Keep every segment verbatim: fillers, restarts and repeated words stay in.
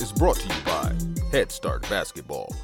is brought to you by Head Start Basketball.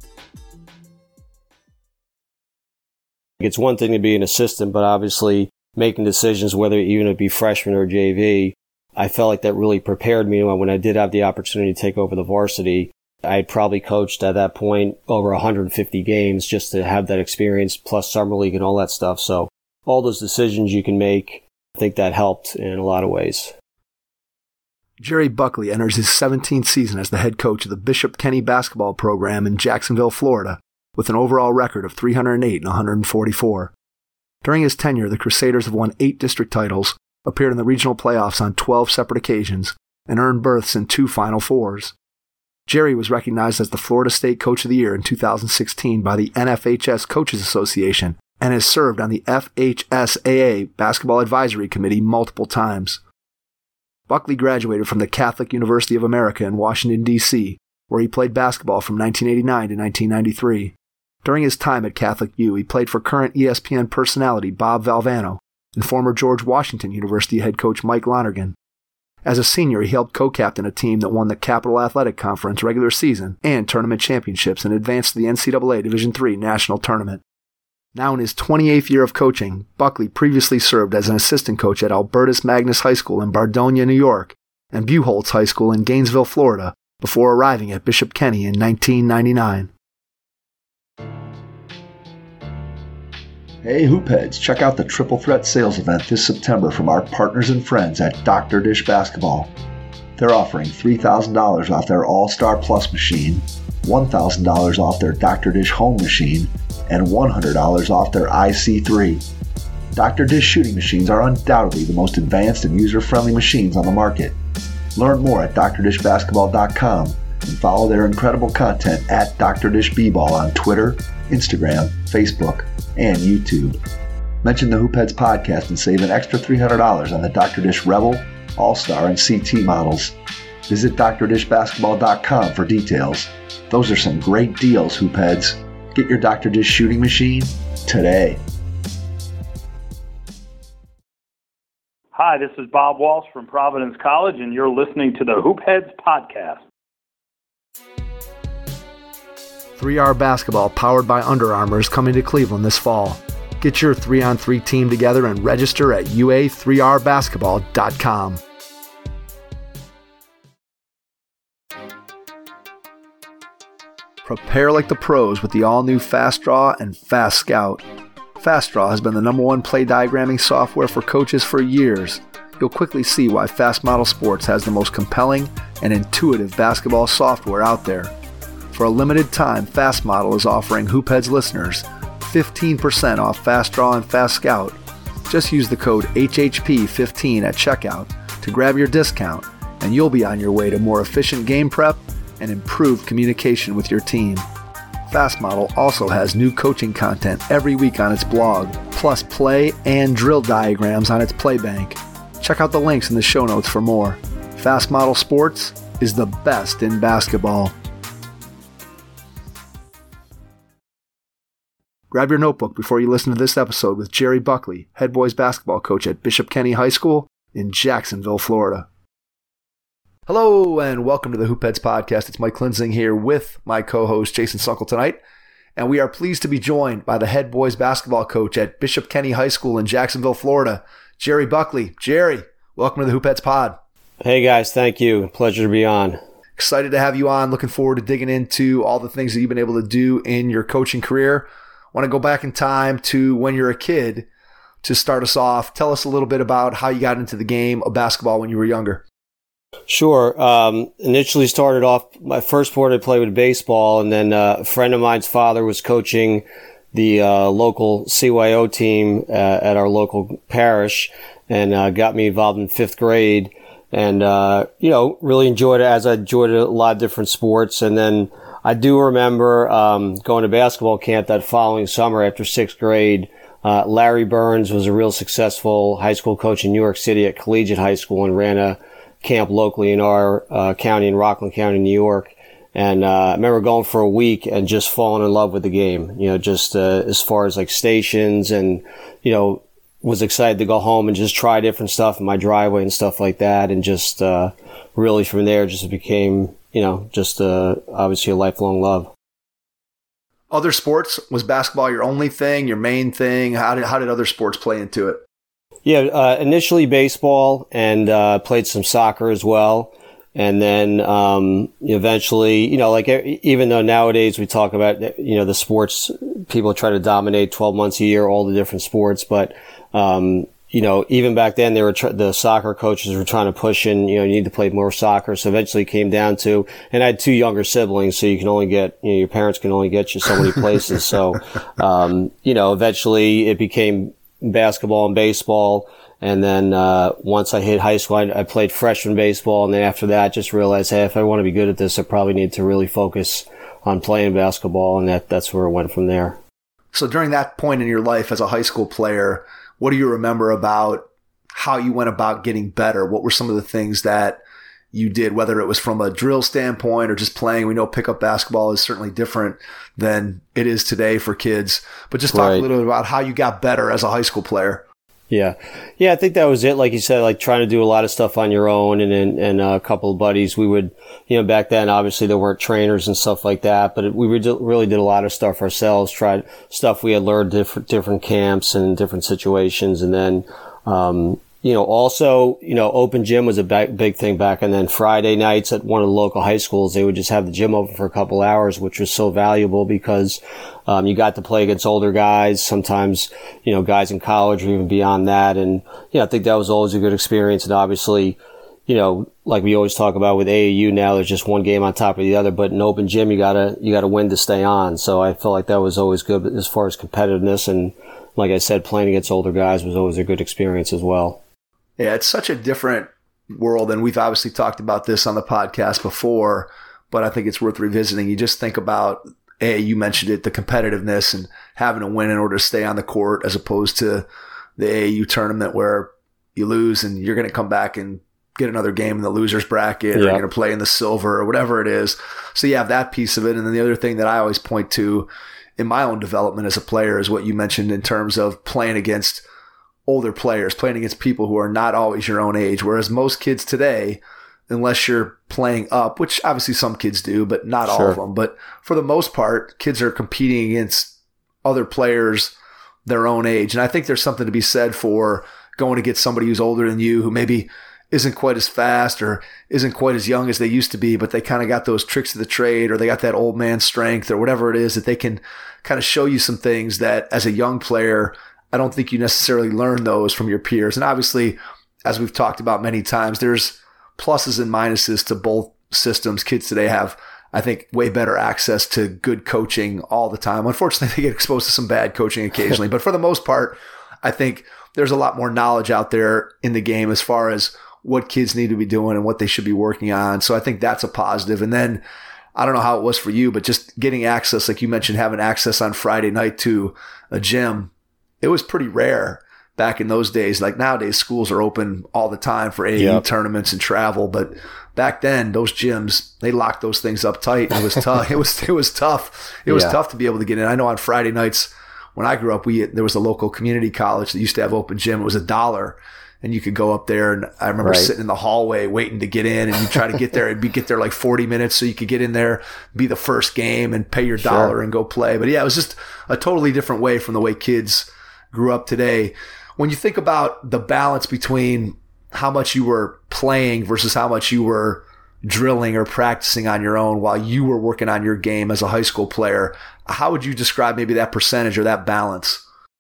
It's one thing to be an assistant, but obviously making decisions, whether even it be freshman or J V, I felt like that really prepared me when I did have the opportunity to take over the varsity. I had probably coached at that point over one hundred fifty games just to have that experience, plus summer league and all that stuff. So all those decisions you can make, I think that helped in a lot of ways. Jerry Buckley enters his seventeenth season as the head coach of the Bishop Kenny basketball program in Jacksonville, Florida, with an overall record of three hundred eight and one hundred forty-four. During his tenure, the Crusaders have won eight district titles, appeared in the regional playoffs on twelve separate occasions, and earned berths in two Final Fours. Jerry was recognized as the Florida State Coach of the Year in two thousand sixteen by the N F H S Coaches Association and has served on the F H S A A Basketball Advisory Committee multiple times. Buckley graduated from the Catholic University of America in Washington, D C, where he played basketball from nineteen eighty-nine to nineteen ninety-three. During his time at Catholic U, he played for current E S P N personality Bob Valvano and former George Washington University head coach Mike Lonergan. As a senior, he helped co-captain a team that won the Capital Athletic Conference regular season and tournament championships and advanced to the N C double A Division three National Tournament. Now in his twenty-eighth year of coaching, Buckley previously served as an assistant coach at Albertus Magnus High School in Bardonia, New York, and Buchholz High School in Gainesville, Florida, before arriving at Bishop Kenny in nineteen ninety-nine. Hey Hoopheads, check out the Triple Threat Sales Event this September from our partners and friends at Doctor Dish Basketball. They're offering three thousand dollars off their All-Star Plus machine, one thousand dollars off their Doctor Dish Home machine, and one hundred dollars off their I C three. Doctor Dish shooting machines are undoubtedly the most advanced and user-friendly machines on the market. Learn more at dr dish basketball dot com and follow their incredible content at Doctor Dish B-Ball on Twitter, Instagram, Facebook, and YouTube. Mention the Hoopheads podcast and save an extra three hundred dollars on the Doctor Dish Rebel, All-Star, and C T models. Visit dr dish basketball dot com for details. Those are some great deals, Hoopheads. Get your Doctor Dish shooting machine today. Hi, this is Bob Walsh from Providence College, and you're listening to the Hoopheads podcast. three R Basketball, powered by Under Armour, is coming to Cleveland this fall. Get your three on three team together and register at U A three R basketball dot com. Prepare like the pros with the all-new Fast Draw and Fast Scout. Fast Draw has been the number one play diagramming software for coaches for years. You'll quickly see why Fast Model Sports has the most compelling and intuitive basketball software out there. For a limited time, Fast Model is offering Hoopheads listeners fifteen percent off Fast Draw and Fast Scout. Just use the code H H P fifteen at checkout to grab your discount, and you'll be on your way to more efficient game prep and improved communication with your team. Fast Model also has new coaching content every week on its blog, plus play and drill diagrams on its play bank. Check out the links in the show notes for more. Fast Model Sports is the best in basketball. Grab your notebook before you listen to this episode with Jerry Buckley, head boys basketball coach at Bishop Kenny High School in Jacksonville, Florida. Hello and welcome to the Hoopheads podcast. It's Mike Klinzing here with my co-host Jason Sunkel tonight, and we are pleased to be joined by the head boys basketball coach at Bishop Kenny High School in Jacksonville, Florida, Jerry Buckley. Jerry, welcome to the Hoopheads pod. Hey guys, thank you. Pleasure to be on. Excited to have you on. Looking forward to digging into all the things that you've been able to do in your coaching career. Want to go back in time to when you're a kid to start us off. Tell us a little bit about how you got into the game of basketball when you were younger. Sure. Um, initially started off, my first sport I played with baseball, and then uh, a friend of mine's father was coaching the uh, local C Y O team uh, at our local parish, and uh, got me involved in fifth grade. And, uh, you know, really enjoyed it, as I enjoyed a lot of different sports. And then I do remember um, going to basketball camp that following summer after sixth grade. Uh, Larry Burns was a real successful high school coach in New York City at Collegiate High School and ran a camp locally in our uh, county, in Rockland County, New York. And uh, I remember going for a week and just falling in love with the game, you know, just uh, as far as like stations, and, you know, was excited to go home and just try different stuff in my driveway and stuff like that. And just uh, really from there just became you know, just uh, obviously a lifelong love. Other sports, was basketball your only thing, your main thing? How did how did other sports play into it? Yeah, uh, initially baseball, and uh, played some soccer as well. And then um, eventually, you know, like even though nowadays we talk about, you know, the sports, people try to dominate twelve months a year, all the different sports. But, um, you know, even back then, they were tr- the soccer coaches were trying to push in, you know, you need to play more soccer. So eventually it came down to, and I had two younger siblings, so you can only get, you know, your parents can only get you so many places. So, um, you know, eventually it became basketball and baseball. And then uh once I hit high school, I, I played freshman baseball. And then after that, just realized, hey, if I want to be good at this, I probably need to really focus on playing basketball. And that that's where it went from there. So during that point in your life as a high school player, what do you remember about how you went about getting better? What were some of the things that you did, whether it was from a drill standpoint or just playing? We know pickup basketball is certainly different than it is today for kids. But just talk right. a little bit about how you got better as a high school player. Yeah. Yeah, I think that was it. Like you said, like trying to do a lot of stuff on your own, and and, and a couple of buddies. We would, you know, back then, obviously there weren't trainers and stuff like that, but we really did a lot of stuff ourselves, tried stuff we had learned different, different camps and different situations. And then, um, you know, also, you know, open gym was a big, big thing back. And then Friday nights at one of the local high schools, they would just have the gym open for a couple hours, which was so valuable because, um, you got to play against older guys, sometimes, you know, guys in college or even beyond that. And, you know, I think that was always a good experience. And obviously, you know, like we always talk about with A A U now, there's just one game on top of the other, but in open gym, you gotta, you gotta win to stay on. So I felt like that was always good as far as competitiveness. And like I said, playing against older guys was always a good experience as well. Yeah, it's such a different world, and we've obviously talked about this on the podcast before, but I think it's worth revisiting. You just think about, hey, you mentioned it, the competitiveness and having to win in order to stay on the court, as opposed to the A A U tournament where you lose and you're going to come back and get another game in the loser's bracket, or yeah. you're going to play in the silver or whatever it is. So you have that piece of it. And then the other thing that I always point to in my own development as a player is what you mentioned in terms of playing against older players, playing against people who are not always your own age. Whereas most kids today, unless you're playing up, which obviously some kids do, but not all sure. of them. But for the most part, kids are competing against other players their own age. And I think there's something to be said for going to get somebody who's older than you, who maybe isn't quite as fast or isn't quite as young as they used to be, but they kind of got those tricks of the trade, or they got that old man strength or whatever it is, that they can kind of show you some things that as a young player, I don't think you necessarily learn those from your peers. And obviously, as we've talked about many times, there's pluses and minuses to both systems. Kids today have, I think, way better access to good coaching all the time. Unfortunately, they get exposed to some bad coaching occasionally. But for the most part, I think there's a lot more knowledge out there in the game as far as what kids need to be doing and what they should be working on. So I think that's a positive. And then I don't know how it was for you, but just getting access, like you mentioned, having access on Friday night to a gym, it was pretty rare back in those days. Like nowadays, schools are open all the time for A A U yep. tournaments and travel. But back then, those gyms, they locked those things up tight. And it was tough. It was, it was tough. It was yeah. tough to be able to get in. I know on Friday nights when I grew up, we, there was a local community college that used to have open gym. It was a dollar. And you could go up there, and I remember right. sitting in the hallway waiting to get in, and you try to get there and be get there like forty minutes so you could get in there, be the first game, and pay your sure. dollar and go play. But yeah, it was just a totally different way from the way kids grew up today. When you think about the balance between how much you were playing versus how much you were drilling or practicing on your own while you were working on your game as a high school player, how would you describe maybe that percentage or that balance?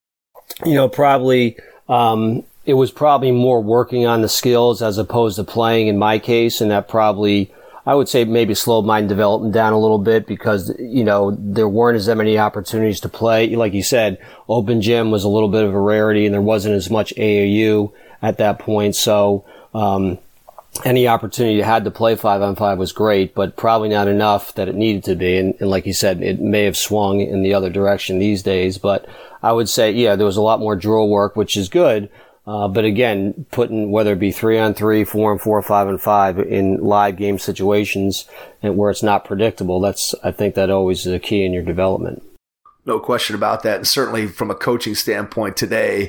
You know, probably um, it was probably more working on the skills as opposed to playing in my case, and that probably, I would say, maybe slowed my development down a little bit because, you know, there weren't as many opportunities to play. Like you said, open gym was a little bit of a rarity, and there wasn't as much A A U at that point. So, um, any opportunity you had to play five on five was great, but probably not enough that it needed to be. And, and like you said, it may have swung in the other direction these days. But I would say, yeah, there was a lot more drill work, which is good. Uh, but again, putting, whether it be three on three, four on four, five on five in live game situations and where it's not predictable, that's, I think that always is a key in your development. No question about that. And certainly from a coaching standpoint today,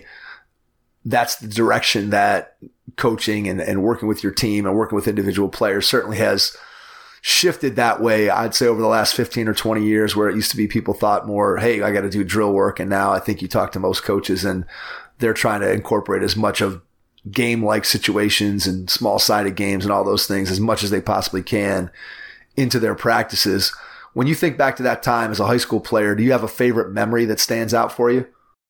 that's the direction that coaching and, and working with your team and working with individual players certainly has shifted that way, I'd say, over the last fifteen or twenty years, where it used to be people thought more, hey, I got to do drill work. And now I think you talk to most coaches and they're trying to incorporate as much of game-like situations and small-sided games and all those things as much as they possibly can into their practices. When you think back to that time as a high school player, do you have a favorite memory that stands out for you?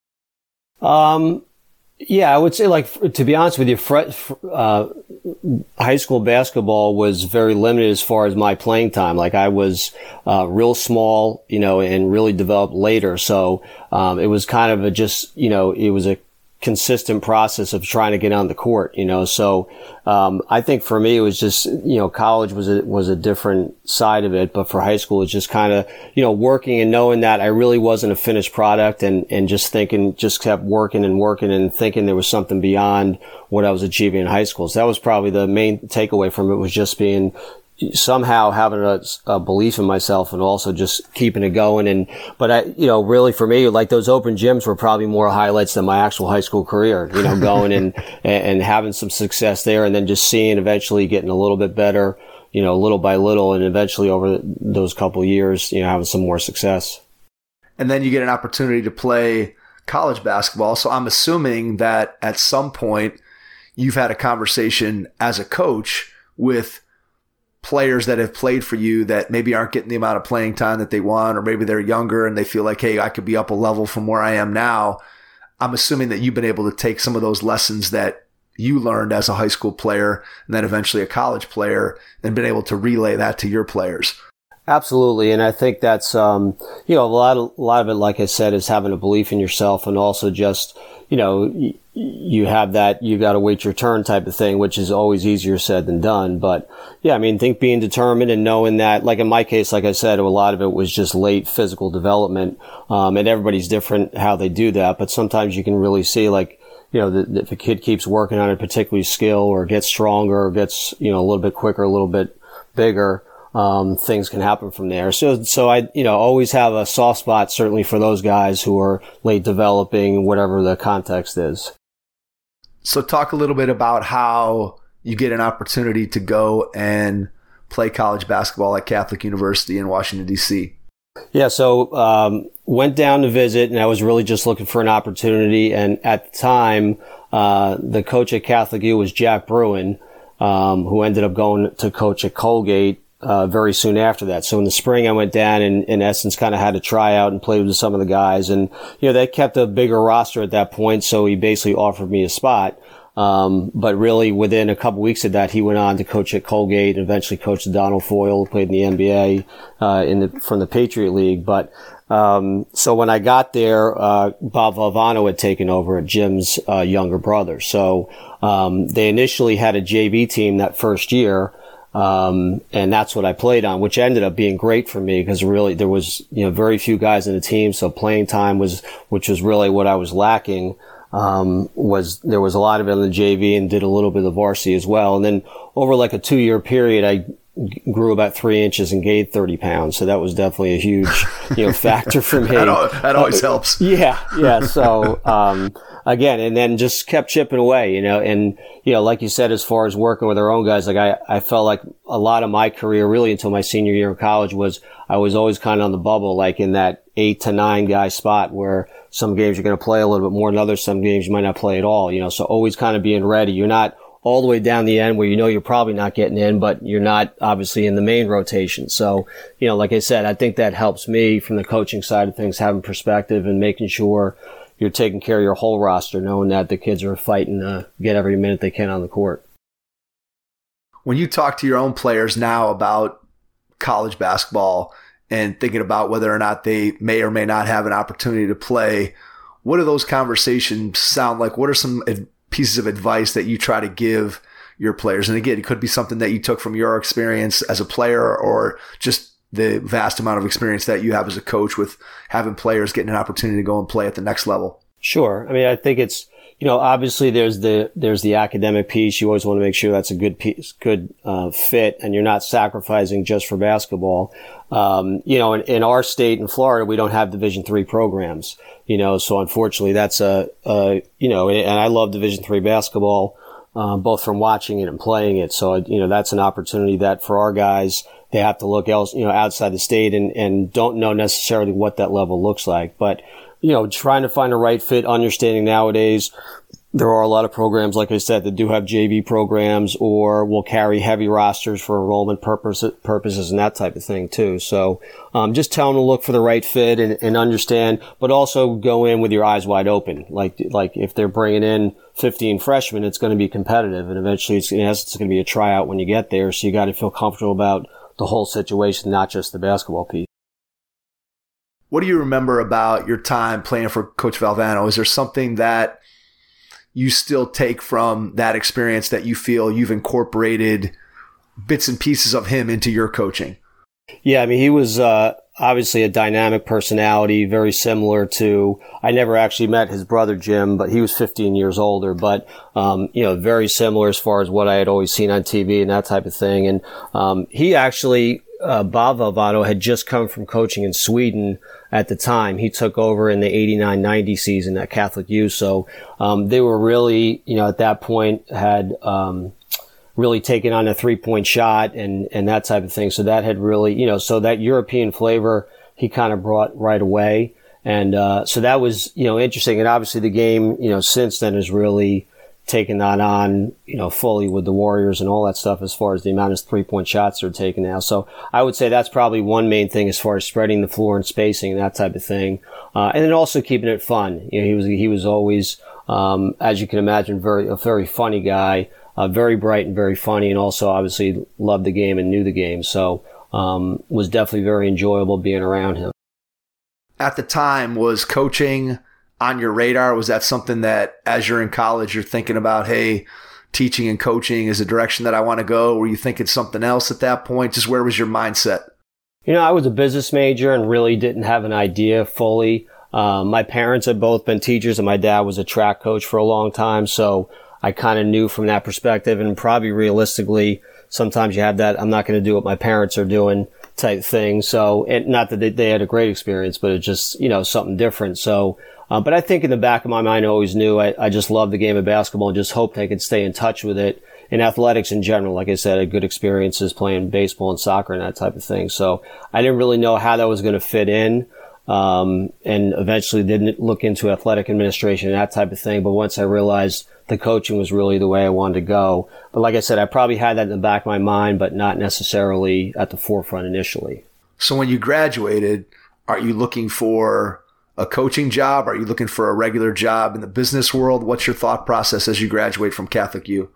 Um, yeah, I would say, like, to be honest with you, uh, high school basketball was very limited as far as my playing time. Like, I was uh, real small, you know, and really developed later. So um, it was kind of a just, you know, it was a consistent process of trying to get on the court, you know. So um I think for me it was just, you know, college was a was a different side of it, but for high school it's just kind of, you know, working and knowing that I really wasn't a finished product, and and just thinking, just kept working and working and thinking there was something beyond what I was achieving in high school. So that was probably the main takeaway from it, was just being somehow having a, a belief in myself and also just keeping it going. And, but I, you know, really for me, like, those open gyms were probably more highlights than my actual high school career, you know, going and, and having some success there, and then just seeing eventually getting a little bit better, you know, little by little, and eventually over those couple of years, you know, having some more success. And then you get an opportunity to play college basketball. So I'm assuming that at some point you've had a conversation as a coach with players that have played for you that maybe aren't getting the amount of playing time that they want, or maybe they're younger and they feel like, hey, I could be up a level from where I am now. I'm assuming that you've been able to take some of those lessons that you learned as a high school player and then eventually a college player and been able to relay that to your players. Absolutely. And I think that's, um, you know, a lot of, a lot of it, like I said, is having a belief in yourself, and also just, you know, y- you have that, you got to wait your turn type of thing, which is always easier said than done. But yeah, I mean, I think being determined and knowing that, like in my case, like I said, a lot of it was just late physical development. Um, and everybody's different how they do that. But sometimes you can really see, like, you know, that if a kid keeps working on a particular skill or gets stronger or gets, you know, a little bit quicker, a little bit bigger, Um, things can happen from there. So, so I, you know, always have a soft spot, certainly for those guys who are late developing, whatever the context is. So talk a little bit about how you get an opportunity to go and play college basketball at Catholic University in Washington, D C. Yeah. So, um, went down to visit, and I was really just looking for an opportunity. And at the time, uh, the coach at Catholic U was Jack Bruin, um, who ended up going to coach at Colgate Uh, very soon after that. So in the spring, I went down and, in essence, kind of had a tryout and played with some of the guys. And, you know, they kept a bigger roster at that point, so he basically offered me a spot. Um, but really, within a couple weeks of that, he went on to coach at Colgate and eventually coached Donald Foyle, who played in the N B A, uh, in the, from the Patriot League. But, um, so when I got there, uh, Bob Valvano had taken over at Jim's, uh, younger brother. So, um, they initially had a J V team that first year. Um, and that's what I played on, which ended up being great for me, because really there was, you know, very few guys in the team. So playing time was, which was really what I was lacking, um, was there was a lot of it in the J V, and did a little bit of varsity as well. And then over like a two year period, I grew about three inches and gained thirty pounds. So that was definitely a huge, you know, factor for me. that, al- that always uh, helps. Yeah. Yeah. So, um, again, and then just kept chipping away, you know, and, you know, like you said, as far as working with our own guys, like I, I felt like a lot of my career, really until my senior year in college, was I was always kind of on the bubble, like in that eight to nine guy spot, where some games you're going to play a little bit more than others. Some games you might not play at all, you know, so always kind of being ready. You're not all the way down the end where you know you're probably not getting in, but you're not obviously in the main rotation. So, you know, like I said, I think that helps me from the coaching side of things, having perspective and making sure you're taking care of your whole roster, knowing that the kids are fighting to get every minute they can on the court. When you talk to your own players now about college basketball and thinking about whether or not they may or may not have an opportunity to play, what do those conversations sound like? What are some pieces of advice that you try to give your players? And again, it could be something that you took from your experience as a player, or just the vast amount of experience that you have as a coach with having players getting an opportunity to go and play at the next level. Sure. I mean, I think it's, you know, obviously there's the, there's the academic piece. You always want to make sure that's a good piece, good, uh, fit, and you're not sacrificing just for basketball. Um, you know, in, in our state in Florida, we don't have Division three programs, you know, so unfortunately that's a, a you know, and I love Division three basketball, um, both from watching it and playing it. So, you know, that's an opportunity that for our guys, they have to look else, you know, outside the state and, and don't know necessarily what that level looks like. But, you know, trying to find a right fit, understanding nowadays, there are a lot of programs, like I said, that do have J V programs or will carry heavy rosters for enrollment purpose, purposes and that type of thing too. So, um, just tell them to look for the right fit and, and understand, but also go in with your eyes wide open. Like, like if they're bringing in fifteen freshmen, it's going to be competitive, and eventually it's, in essence, it's going to be a tryout when you get there. So you got to feel comfortable about the whole situation, not just the basketball piece. What do you remember about your time playing for Coach Valvano? Is there something that you still take from that experience that you feel you've incorporated bits and pieces of him into your coaching? Yeah, I mean, he was uh, obviously a dynamic personality, very similar to, I never actually met his brother Jim, but he was fifteen years older, but, um, you know, very similar as far as what I had always seen on T V and that type of thing. And um, he actually, uh, Bob Valvano had just come from coaching in Sweden at the time. He took over in the eighty-nine ninety season at Catholic U. So um, they were really, you know, at that point had um, really taken on a three-point shot and, and that type of thing. So that had really, you know, so that European flavor he kind of brought right away. And uh, so that was, you know, interesting. And obviously the game, you know, since then has really taken that on, you know, fully with the Warriors and all that stuff as far as the amount of three-point shots they're taking now. So I would say that's probably one main thing as far as spreading the floor and spacing and that type of thing. Uh, and then also keeping it fun. You know, he was, he was always, um, as you can imagine, very, a very funny guy, uh, very bright and very funny, and also obviously loved the game and knew the game. So, um, was definitely very enjoyable being around him. At the time, was coaching on your radar? Was that something that as you're in college, you're thinking about, hey, teaching and coaching is a direction that I want to go? Were you thinking something else at that point? Just where was your mindset? You know, I was a business major and really didn't have an idea fully. Um, my parents had both been teachers and my dad was a track coach for a long time. So I kind of knew from that perspective, and probably realistically, sometimes you have that, I'm not going to do what my parents are doing type thing. So, and not that they, they had a great experience, but it's just, you know, something different. So, Uh, but I think in the back of my mind, I always knew I, I just loved the game of basketball and just hoped I could stay in touch with it. In athletics in general, like I said, I had good experiences playing baseball and soccer and that type of thing. So I didn't really know how that was going to fit in, um, and eventually didn't look into athletic administration and that type of thing. But once I realized the coaching was really the way I wanted to go. But like I said, I probably had that in the back of my mind, but not necessarily at the forefront initially. So when you graduated, are you looking for a coaching job? Are you looking for a regular job in the business world? What's your thought process as you graduate from Catholic U?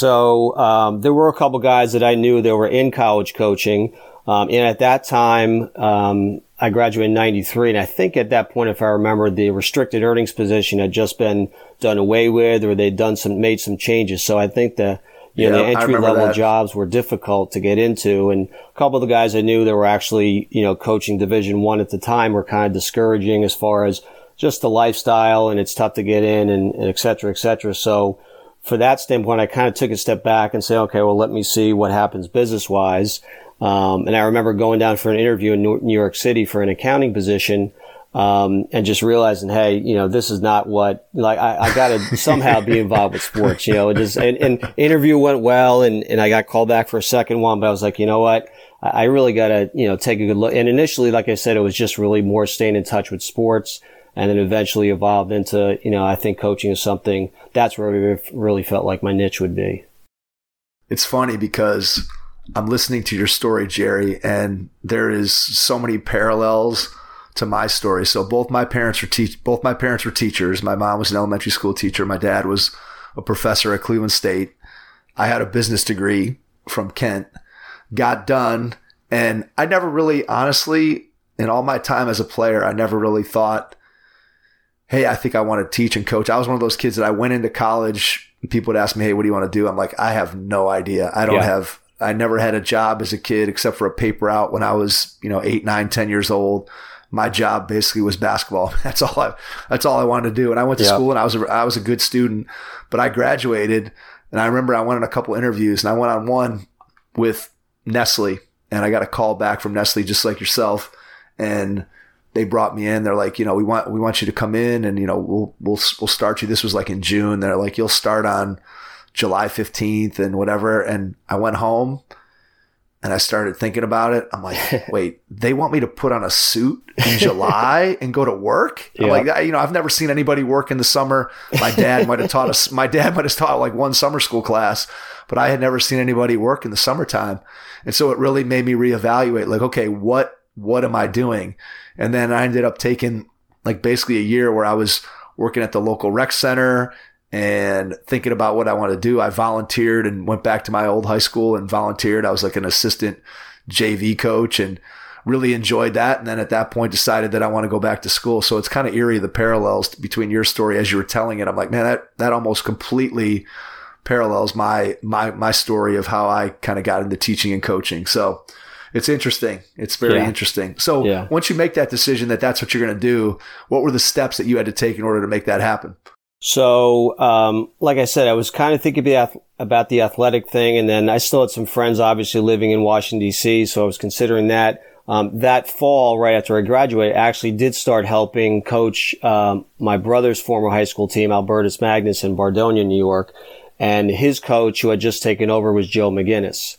So um, there were a couple guys that I knew that were in college coaching. Um, and at that time, um, I graduated in ninety-three. And I think at that point, if I remember, the restricted earnings position had just been done away with, or they'd done some, made some changes. So I think the, you know, yeah, the entry level jobs were difficult to get into. And a couple of the guys I knew that were actually, you know, coaching Division One at the time were kind of discouraging as far as just the lifestyle, and it's tough to get in, and, and et cetera, et cetera. So for that standpoint, I kind of took a step back and say, okay, well, let me see what happens business wise. Um, and I remember going down for an interview in New York City for an accounting position. Um, and just realizing, hey, you know, this is not what, like, I, I gotta somehow be involved with sports, you know, it just, and, and interview went well, and, and I got called back for a second one, but I was like, you know what, I, I really gotta, you know, take a good look. And initially, like I said, it was just really more staying in touch with sports, and then eventually evolved into, you know, I think coaching is something, that's where I really felt like my niche would be. It's funny because I'm listening to your story, Jerry, and there is so many parallels to my story. So both my parents were te- both my parents were teachers. My mom was an elementary school teacher. My dad was a professor at Cleveland State. I had a business degree from Kent, got done, and I never really, honestly, in all my time as a player, I never really thought, hey, I think I want to teach and coach. I was one of those kids that I went into college and people would ask me, hey, what do you want to do? I'm like, I have no idea. I don't yeah. have, I never had a job as a kid except for a paper out when I was, you know, eight, nine, ten years old. My job basically was basketball. That's all I, that's all I wanted to do. And I went to yep. school and I was, a, I was a good student, but I graduated, and I remember I went on a couple interviews, and I went on one with Nestle, and I got a call back from Nestle just like yourself. And they brought me in. They're like, you know, we want, we want you to come in, and, you know, we'll, we'll, we'll start you. This was like in June. They're like, you'll start on July fifteenth and whatever. And I went home And I started thinking about it. I'm like, wait, they want me to put on a suit in July and go to work? I'm yeah. like, you know, I've never seen anybody work in the summer. My dad might have taught us, my dad might have taught like one summer school class, but I had never seen anybody work in the summertime. And so it really made me reevaluate, like, okay, what, what am I doing? And then I ended up taking like basically a year where I was working at the local rec center and thinking about what I want to do. I volunteered and went back to my old high school and volunteered. I was like an assistant J V coach and really enjoyed that. And then at that point decided that I want to go back to school. So it's kind of eerie, the parallels between your story as you were telling it. I'm like, man, that, that almost completely parallels my, my, my story of how I kind of got into teaching and coaching. So it's interesting. It's very yeah. interesting. So yeah. once you make that decision that that's what you're going to do, what were the steps that you had to take in order to make that happen? So, um, like I said, I was kind of thinking about, about the athletic thing, and then I still had some friends obviously living in Washington, D C, so I was considering that. Um, that fall, right after I graduated, I actually did start helping coach um, my brother's former high school team, Albertus Magnus in Bardonia, New York, and his coach, who had just taken over, was Joe McGinnis.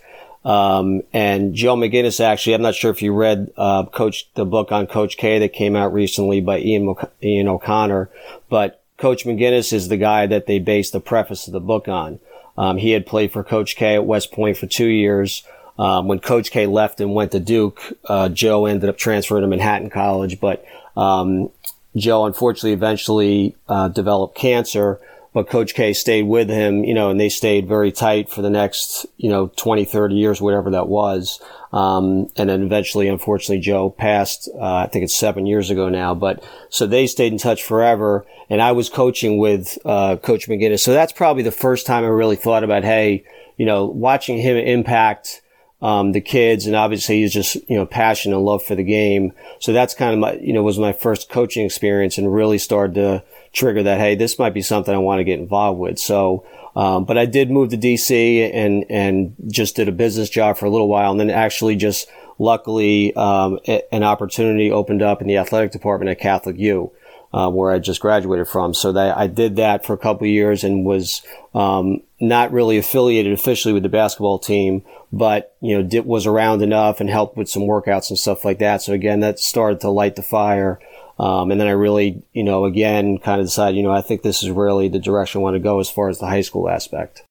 Um, and Joe McGinnis, actually, I'm not sure if you read, uh, Coach, the book on Coach K that came out recently by Ian, Ian O'Connor, but Coach McGinnis is the guy that they based the preface of the book on. Um, he had played for Coach K at West Point for two years. Um, when Coach K left and went to Duke, uh, Joe ended up transferring to Manhattan College, but, um, Joe unfortunately eventually, uh, developed cancer, but Coach K stayed with him, you know, and they stayed very tight for the next, you know, twenty, thirty years, whatever that was. Um, and then eventually, unfortunately, Joe passed, uh, I think it's seven years ago now, but so they stayed in touch forever. And I was coaching with, uh, Coach McGinnis. So that's probably the first time I really thought about, hey, you know, watching him impact, um, the kids. And obviously he's just, you know, passion and love for the game. So that's kind of my, you know, was my first coaching experience and really started to trigger that, hey, this might be something I want to get involved with. So, um, but I did move to D C and, and just did a business job for a little while. And then actually just luckily, um, a, an opportunity opened up in the athletic department at Catholic U, uh, where I just graduated from. So that I did that for a couple of years and was, um, not really affiliated officially with the basketball team, but, you know, did, was around enough and helped with some workouts and stuff like that. So again, that started to light the fire. Um, and then I really, you know, again, kind of decided, you know, I think this is really the direction I want to go as far as the high school aspect.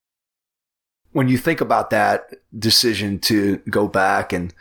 When you think about that decision to go back and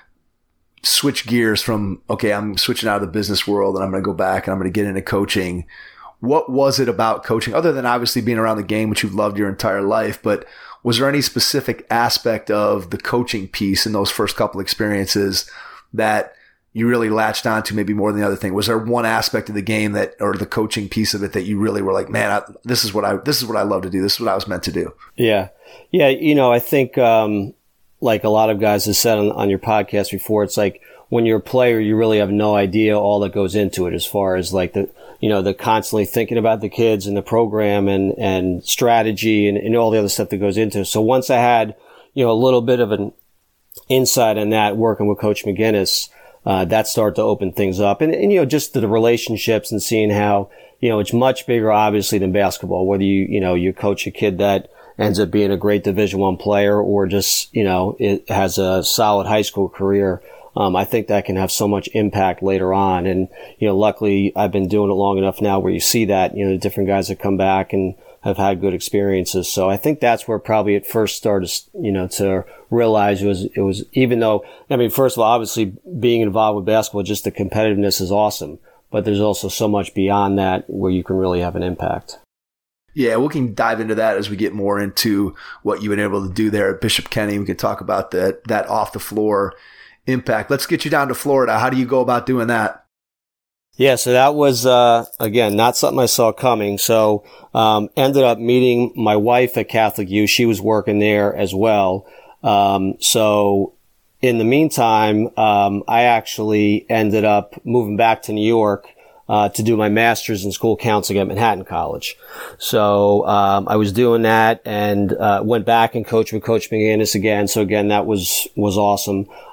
switch gears from, okay, I'm switching out of the business world and I'm going to go back and I'm going to get into coaching. What was it about coaching, other than obviously being around the game, which you've loved your entire life, but was there any specific aspect of the coaching piece in those first couple experiences that you really latched onto maybe more than the other thing? Was there one aspect of the game that, or the coaching piece of it that you really were like, man, I, this is what I, this is what I love to do. This is what I was meant to do. Yeah. Yeah. You know, I think, um, like a lot of guys have said on, on your podcast before, it's like when you're a player, you really have no idea all that goes into it as far as like the, you know, the constantly thinking about the kids and the program and, and strategy and, and all the other stuff that goes into it. So once I had, you know, a little bit of an insight on that working with Coach McGinnis, Uh, that started to open things up and, and, you know, just the relationships and seeing how, you know, it's much bigger, obviously, than basketball, whether you, you know, you coach a kid that ends up being a great Division One player or just, you know, it has a solid high school career. Um, I think that can have so much impact later on. And, you know, luckily I've been doing it long enough now where you see that, you know, the different guys that come back and have had good experiences. So I think that's where probably it first started, you know, to realize it was, it was, even though, I mean, first of all, obviously being involved with basketball, just the competitiveness is awesome, but there's also so much beyond that where you can really have an impact. Yeah, we can dive into that as we get more into what you've been able to do there at Bishop Kenny. We can talk about that, that off the floor impact. Let's get you down to Florida. How do you go about doing that? Yeah, so that was, uh, again, not something I saw coming. So, um, ended up meeting my wife at Catholic U. She was working there as well. Um, so in the meantime, um, I actually ended up moving back to New York, uh, to do my master's in school counseling at Manhattan College. So, um, I was doing that and, uh, went back and coached with Coach McGinnis again. So again, that was, was awesome.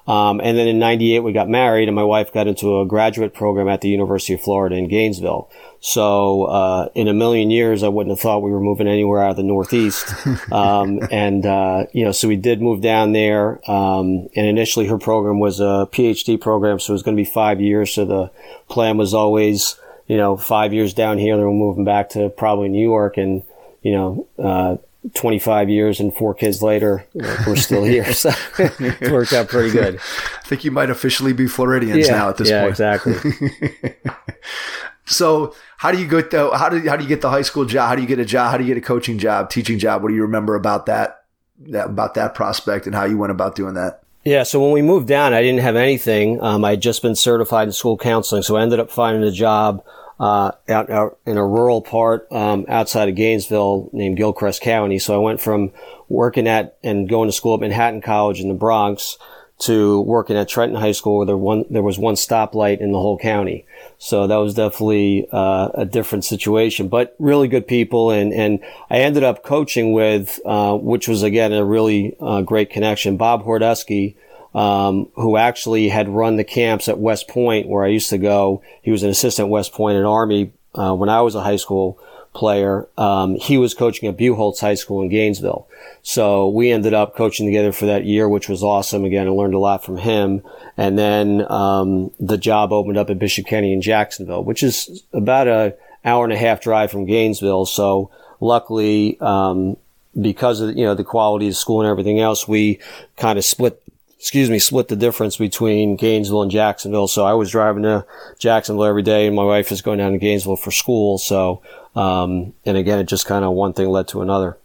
Um, and then in ninety-eight, we got married, and my wife got into a graduate program at the University of Florida in Gainesville. So, uh, in a million years, I wouldn't have thought we were moving anywhere out of the Northeast. Um, and, uh, you know, so we did move down there. Um, and initially her program was a P H D program, so it was going to be five years. So the plan was always, you know, five years down here, then we're moving back to probably New York. And, you know, uh, twenty-five years and four kids later, we're still here. So it worked out pretty good. I think you might officially be Floridians yeah, now at this yeah, point. Exactly. So how do you get the, how do, how do you get the high school job? How do you get a job? How do you get a coaching job, teaching job? What do you remember about that, that about that prospect and how you went about doing that? Yeah. So when we moved down, I didn't have anything. Um, I had just been certified in school counseling. So I ended up finding a job Uh, out, out in a rural part, um, outside of Gainesville named Gilchrist County. So I went from working at and going to school at Manhattan College in the Bronx to working at Trenton High School where there, one, there was one stoplight in the whole county. So that was definitely, uh, a different situation, but really good people. And, and I ended up coaching with, uh, which was again a really, uh, great connection, Bob Hordusky, Um, who actually had run the camps at West Point where I used to go. He was an assistant at West Point in Army, uh, when I was a high school player. Um, he was coaching at Buchholz High School in Gainesville. So we ended up coaching together for that year, which was awesome. Again, I learned a lot from him. And then, um, the job opened up at Bishop Kenny in Jacksonville, which is about a hour and a half drive from Gainesville. So luckily, um, because of, you know, the quality of school and everything else, we kind of split excuse me, split the difference between Gainesville and Jacksonville. So I was driving to Jacksonville every day and my wife was going down to Gainesville for school. So, um, and again, it just kind of one thing led to another.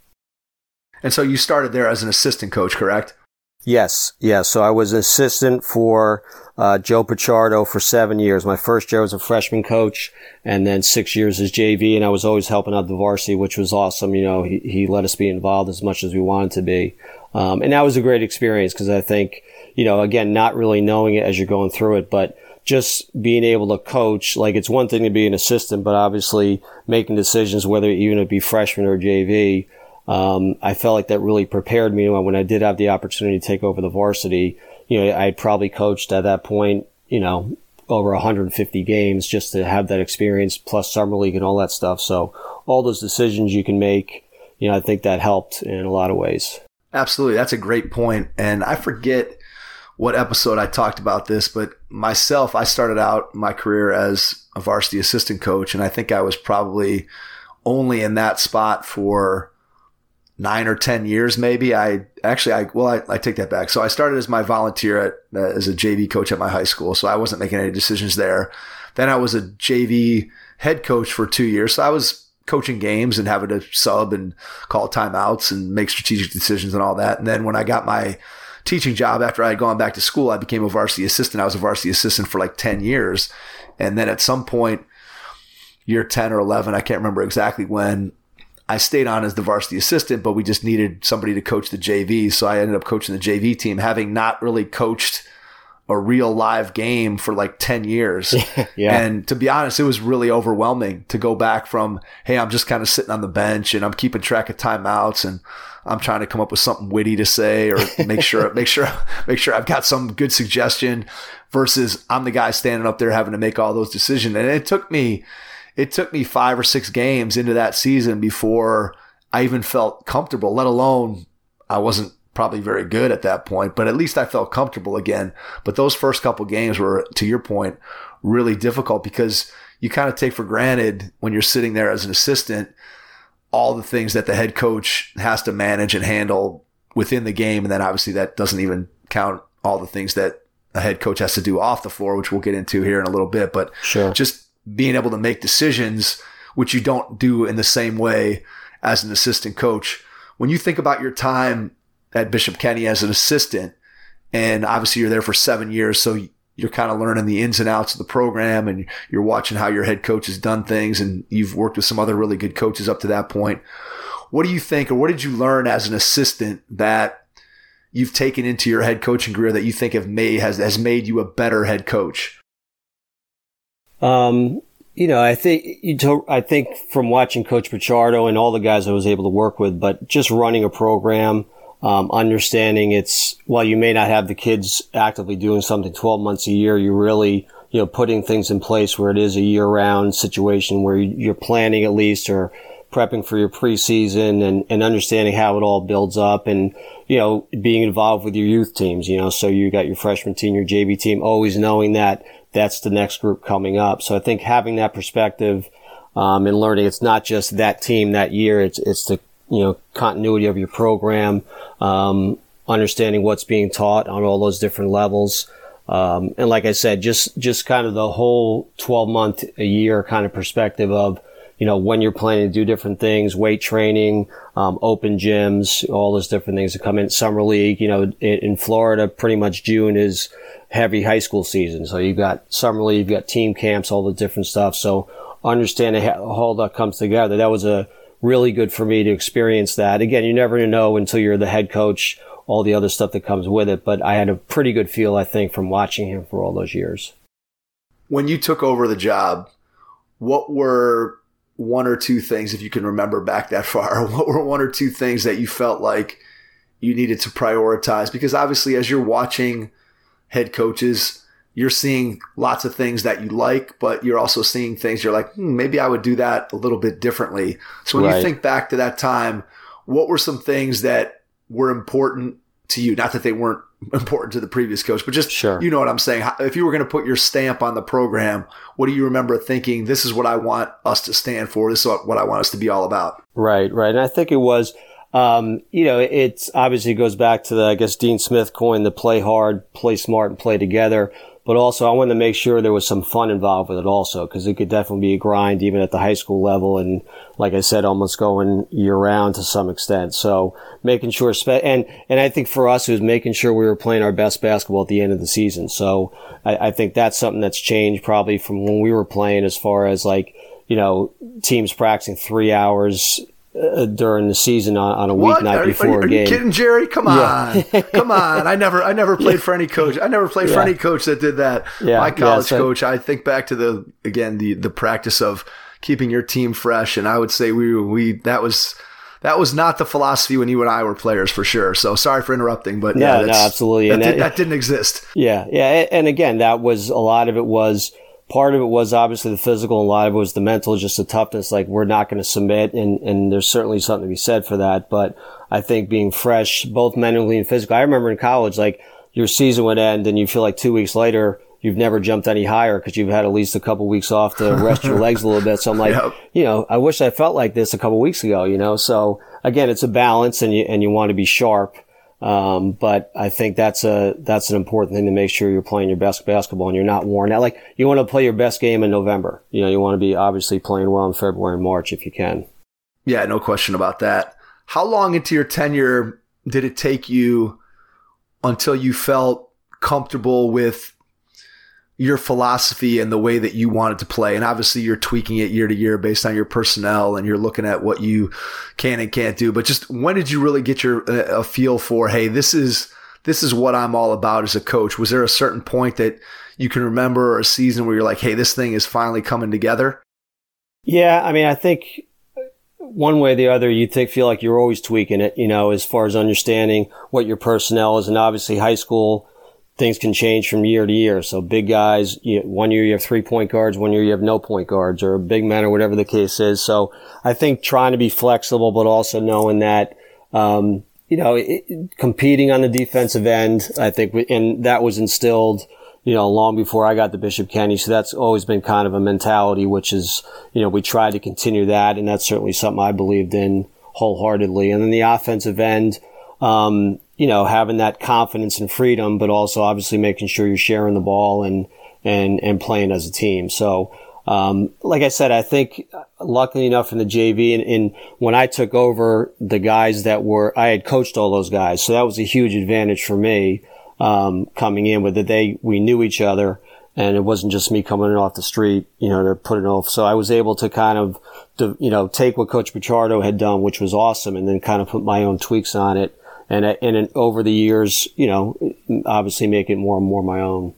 And so you started there as an assistant coach, correct? Yes. Yes. So I was an assistant for, uh, Joe Pichardo for seven years. My first year was a freshman coach and then six years as J V. And I was always helping out the varsity, which was awesome. You know, he, he let us be involved as much as we wanted to be. Um, and that was a great experience because I think, you know, again, not really knowing it as you're going through it, but just being able to coach, like it's one thing to be an assistant, but obviously making decisions, whether even it be freshman or J V, um, I felt like that really prepared me when I did have the opportunity to take over the varsity. You know, I had probably coached at that point, you know, over one hundred fifty games just to have that experience plus summer league and all that stuff. So all those decisions you can make, you know, I think that helped in a lot of ways. Absolutely. That's a great point. And I forget what episode I talked about this, but myself, I started out my career as a varsity assistant coach, and I think I was probably only in that spot for nine or ten years, maybe. I actually, I well, I, I take that back. So I started as my volunteer at, uh, as a J V coach at my high school, so I wasn't making any decisions there. Then I was a J V head coach for two years, so I was coaching games and having to sub and call timeouts and make strategic decisions and all that. And then when I got my teaching job after I had gone back to school, I became a varsity assistant. I was a varsity assistant for like ten years. And then at some point, year ten or eleven, I can't remember exactly when, I stayed on as the varsity assistant, but we just needed somebody to coach the J V. So I ended up coaching the J V team, having not really coached a real live game for like ten years. Yeah. And to be honest, it was really overwhelming to go back from, hey, I'm just kind of sitting on the bench and I'm keeping track of timeouts and I'm trying to come up with something witty to say or make sure, make sure, make sure I've got some good suggestion versus I'm the guy standing up there having to make all those decisions. And it took me, it took me five or six games into that season before I even felt comfortable, let alone I wasn't probably very good at that point, but at least I felt comfortable again. But those first couple games were, to your point, really difficult because you kind of take for granted when you're sitting there as an assistant, all the things that the head coach has to manage and handle within the game. And then obviously that doesn't even count all the things that a head coach has to do off the floor, which we'll get into here in a little bit, but sure. Just being able to make decisions, which you don't do in the same way as an assistant coach. When you think about your time at Bishop Kenny as an assistant, and obviously you're there for seven years, so you're kind of learning the ins and outs of the program and you're watching how your head coach has done things, and you've worked with some other really good coaches up to that point. What do you think, or what did you learn as an assistant that you've taken into your head coaching career that you think have made has, has made you a better head coach? Um, you know, I think you to, I think from watching Coach Pichardo and all the guys I was able to work with, but just running a program, um, understanding it's, while you may not have the kids actively doing something twelve months a year, you really, you know, putting things in place where it is a year-round situation where you're planning at least or prepping for your preseason and, and understanding how it all builds up and, you know, being involved with your youth teams, you know, so you got your freshman team, your J V team, always knowing that that's the next group coming up. So I think having that perspective, um, and learning it's not just that team that year, it's, it's the, you know, continuity of your program, um, understanding what's being taught on all those different levels. Um, and like I said, just, just kind of the whole twelve month a year kind of perspective of, you know, when you're planning to do different things, weight training, um, open gyms, all those different things that come in. Summer league, you know, in, in Florida, pretty much June is heavy high school season. So you've got summer league, you've got team camps, all the different stuff. So understanding how all that comes together, that was a really good for me to experience that. Again, you never know until you're the head coach, all the other stuff that comes with it. But I had a pretty good feel, I think, from watching him for all those years. When you took over the job, what were one or two things, if you can remember back that far, what were one or two things that you felt like you needed to prioritize? Because obviously as you're watching head coaches, you're seeing lots of things that you like, but you're also seeing things you're like, hmm, maybe I would do that a little bit differently. So when right. you think back to that time, what were some things that were important to you? Not that they weren't important to the previous coach, but just, sure. you know what I'm saying? If you were going to put your stamp on the program, what do you remember thinking, this is what I want us to stand for, this is what I want us to be all about? Right, right. And I think it was, um, you know, it's obviously goes back to the, I guess Dean Smith coined the play hard, play smart, and play together. But also I wanted to make sure there was some fun involved with it also, because it could definitely be a grind even at the high school level. And like I said, almost going year round to some extent. So making sure, and, and I think for us, it was making sure we were playing our best basketball at the end of the season. So I, I think that's something that's changed probably from when we were playing, as far as like, you know, teams practicing three hours Uh, during the season on, on a what? weeknight are, before are, are a game. Are you kidding, Jerry? Come on. Yeah. Come on. I never I never played for any coach. I never played yeah. for any coach that did that. Yeah. My college yeah, so, coach, I think back to the, again, the the practice of keeping your team fresh. And I would say we we that was that was not the philosophy when you and I were players, for sure. So sorry for interrupting, but no, yeah, that's, no, absolutely. That, and did, that, that didn't exist. Yeah. Yeah. And again, that was, a lot of it was, part of it was obviously the physical, and a lot of it was the mental, just the toughness. Like, we're not going to submit, and, and there's certainly something to be said for that. But I think being fresh, both mentally and physically. I remember in college, like, your season would end and you feel like two weeks later you've never jumped any higher because you've had at least a couple weeks off to rest your legs a little bit. So I'm like, yep. you know, I wish I felt like this a couple weeks ago, you know? So again, it's a balance, and you, and you want to be sharp. Um, but I think that's a, that's an important thing, to make sure you're playing your best basketball and you're not worn out. Like, you want to play your best game in November. You know, you want to be obviously playing well in February and March if you can. Yeah, no question about that. How long into your tenure did it take you until you felt comfortable with your philosophy and the way that you wanted to play? And obviously you're tweaking it year to year based on your personnel, and you're looking at what you can and can't do. But just when did you really get your a feel for, hey, this is this is what I'm all about as a coach? Was there a certain point that you can remember, or a season where you're like, hey, this thing is finally coming together? Yeah, I mean, I think one way or the other, you think, feel like you're always tweaking it, you know, as far as understanding what your personnel is. And obviously high school, things can change from year to year. So big guys, you, one year you have three point guards, one year you have no point guards, or big men, or whatever the case is. So I think trying to be flexible, but also knowing that, um, you know, it, competing on the defensive end, I think, we, and that was instilled, you know, long before I got to Bishop Kenny. So that's always been kind of a mentality, which is, you know, we try to continue that. And that's certainly something I believed in wholeheartedly. And then the offensive end, um, you know, having that confidence and freedom, but also obviously making sure you're sharing the ball and, and, and playing as a team. So, um, like I said, I think luckily enough in the J V, and, and when I took over, the guys that were, I had coached all those guys. So that was a huge advantage for me, um, coming in with it. They, we knew each other, and it wasn't just me coming in off the street, you know, to put it off. So I was able to kind of, to, you know, take what Coach Pichardo had done, which was awesome, and then kind of put my own tweaks on it. And, and over the years, you know, obviously make it more and more my own.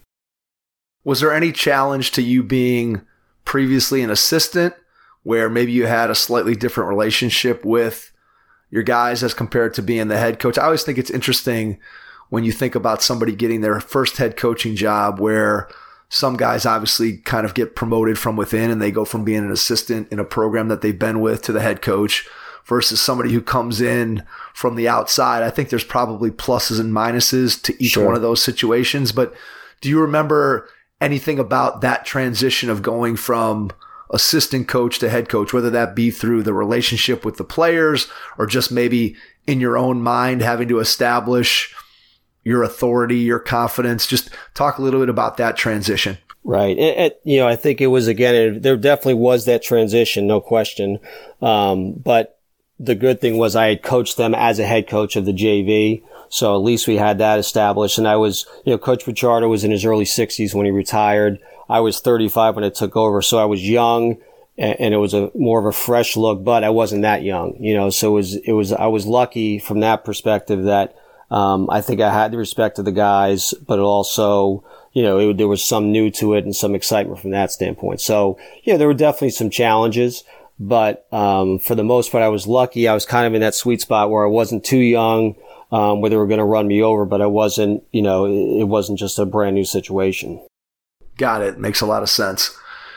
Was there any challenge to you being previously an assistant, where maybe you had a slightly different relationship with your guys as compared to being the head coach? I always think it's interesting when you think about somebody getting their first head coaching job, where some guys obviously kind of get promoted from within and they go from being an assistant in a program that they've been with to the head coach, versus somebody who comes in from the outside. I think there's probably pluses and minuses to each Sure. one of those situations. But do you remember anything about that transition of going from assistant coach to head coach, whether that be through the relationship with the players or just maybe in your own mind having to establish your authority, your confidence? Just talk a little bit about that transition. Right. It, it, you know, I think it was, again, it, there definitely was that transition, no question. Um, but the good thing was I had coached them as a head coach of the J V. So at least we had that established. And I was, you know, Coach Pichardo was in his early sixties when he retired. I was thirty-five when I took over. So I was young, and, and it was a more of a fresh look, but I wasn't that young, you know, so it was, it was, I was lucky from that perspective that, um, I think I had the respect of the guys, but also, you know, it, there was some new to it and some excitement from that standpoint. So, yeah, there were definitely some challenges, but, um, for the most part, I was lucky. I was kind of in that sweet spot where I wasn't too young, um, where they were going to run me over, but I wasn't, you know, it, it wasn't just a brand new situation. Got it. Makes a lot of sense.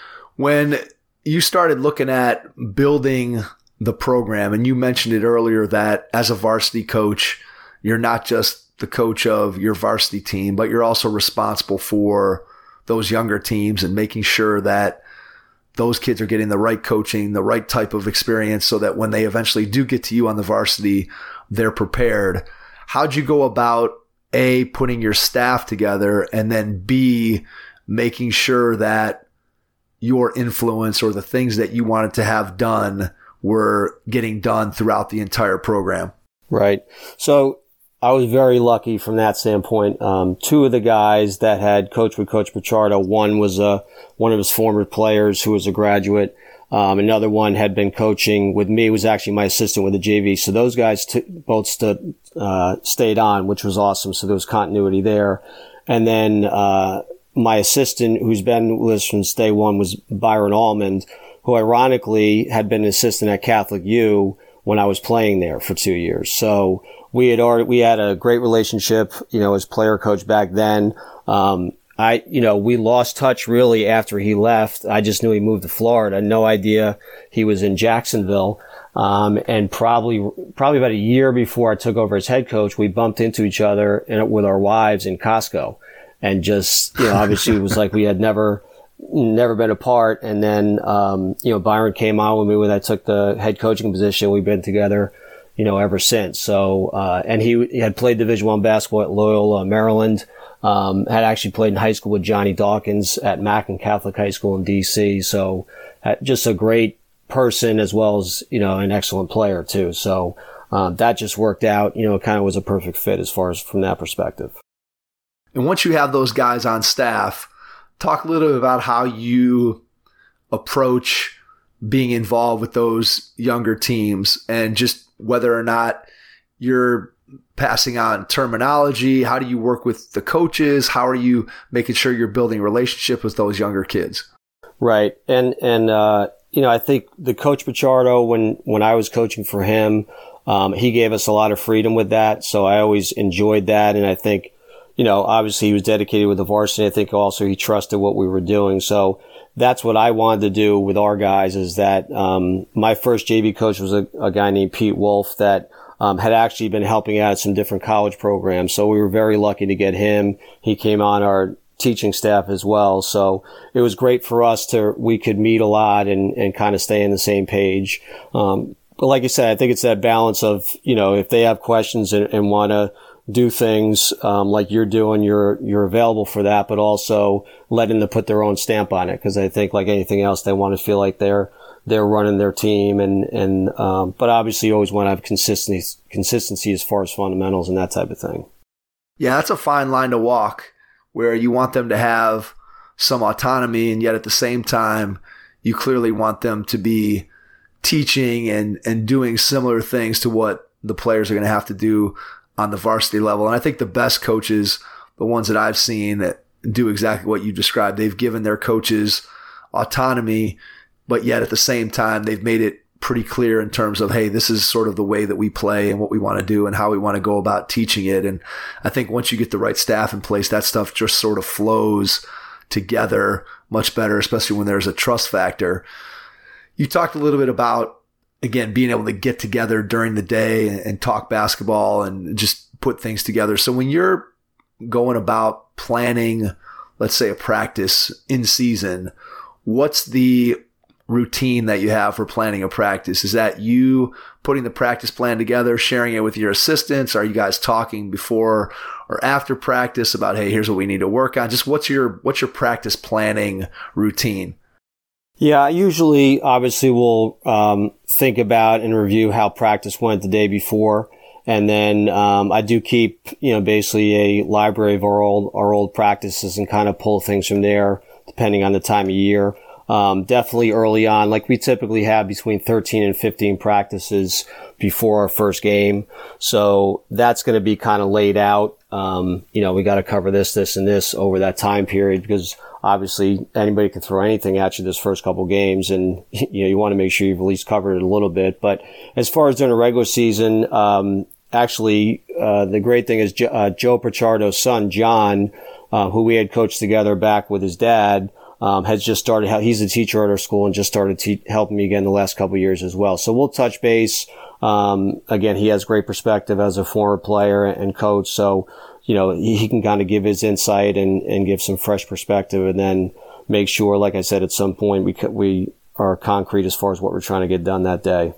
When you started looking at building the program, and you mentioned it earlier that as a varsity coach, you're not just the coach of your varsity team, but you're also responsible for those younger teams and making sure that those kids are getting the right coaching, the right type of experience, so that when they eventually do get to you on the varsity, they're prepared. How'd you go about, A, putting your staff together, and then B, making sure that your influence or the things that you wanted to have done were getting done throughout the entire program? Right. So I was very lucky from that standpoint. Um, two of the guys that had coached with Coach Pichardo, one was a, one of his former players who was a graduate. Um, another one had been coaching with me, was actually my assistant with the J V. So those guys t- both stood, uh, stayed on, which was awesome. So there was continuity there. And then, uh, my assistant, who's been with us since day one, was Byron Almond, who ironically had been an assistant at Catholic U when I was playing there for two years. So we had already, we had a great relationship, you know, as player coach back then. Um, I, you know, we lost touch really after he left. I just knew he moved to Florida. No idea he was in Jacksonville. Um, and probably, probably about a year before I took over as head coach, we bumped into each other in, with our wives in Costco. And just, you know, obviously it was like we had never, never been apart. And then, um, you know, Byron came on with me when I took the head coaching position. We've been together, you know, ever since. So, uh, and he, he had played Division One basketball at Loyola, Maryland, um, had actually played in high school with Johnny Dawkins at Mackin Catholic High School in D C. So just a great person as well as, you know, an excellent player too. So, um, that just worked out, you know, it kind of was a perfect fit as far as from that perspective. And once you have those guys on staff, talk a little bit about how you approach being involved with those younger teams, and just whether or not you're passing on terminology. How do you work with the coaches? How are you making sure you're building a relationship with those younger kids? Right. And, and, uh, you know, I think the Coach Pichardo, when, when I was coaching for him, um, he gave us a lot of freedom with that. So I always enjoyed that. And I think, you know, obviously he was dedicated with the varsity. I think also he trusted what we were doing. So that's what I wanted to do with our guys, is that, um, my first J V coach was a, a guy named Pete Wolf that, um, had actually been helping out at some different college programs. So we were very lucky to get him. He came on our teaching staff as well. So it was great for us to, we could meet a lot and, and kind of stay on the same page. Um, but like I said, I think it's that balance of, you know, if they have questions and, and want to do things, um, like you're doing, you're, you're available for that, but also letting them put their own stamp on it. Cause I think like anything else, they want to feel like they're, they're running their team and, and, um, but obviously you always want to have consistency, consistency as far as fundamentals and that type of thing. Yeah. That's a fine line to walk, where you want them to have some autonomy, and yet at the same time, you clearly want them to be teaching and, and doing similar things to what the players are going to have to do on the varsity level. And I think the best coaches, the ones that I've seen that do exactly what you described, they've given their coaches autonomy, but yet at the same time, they've made it pretty clear in terms of, hey, this is sort of the way that we play and what we want to do and how we want to go about teaching it. And I think once you get the right staff in place, that stuff just sort of flows together much better, especially when there's a trust factor. You talked a little bit about, again, being able to get together during the day and, and talk basketball and just put things together. So when you're going about planning, let's say, a practice in season, what's the routine that you have for planning a practice? Is that you putting the practice plan together, sharing it with your assistants? Are you guys talking before or after practice about, hey, here's what we need to work on? Just what's your what's your practice planning routine? Yeah, I usually obviously will um, think about and review how practice went the day before. And then um, I do keep, you know, basically a library of our old our old practices and kind of pull things from there depending on the time of year. Um, definitely early on, like we typically have between thirteen and fifteen practices before our first game. So that's going to be kind of laid out. Um, you know, we got to cover this, this, and this over that time period because obviously anybody can throw anything at you this first couple games, and you know you want to make sure you've at least covered it a little bit. But as far as during the regular season, um, actually, uh, the great thing is jo- uh, Joe Pichardo's son, John, uh, who we had coached together back with his dad, Um, has just started, he's a teacher at our school and just started te- helping me again the last couple of years as well. So we'll touch base. Um, again, he has great perspective as a former player and coach. So, you know, he, he can kind of give his insight and, and give some fresh perspective and then make sure, like I said, at some point we, we are concrete as far as what we're trying to get done that day.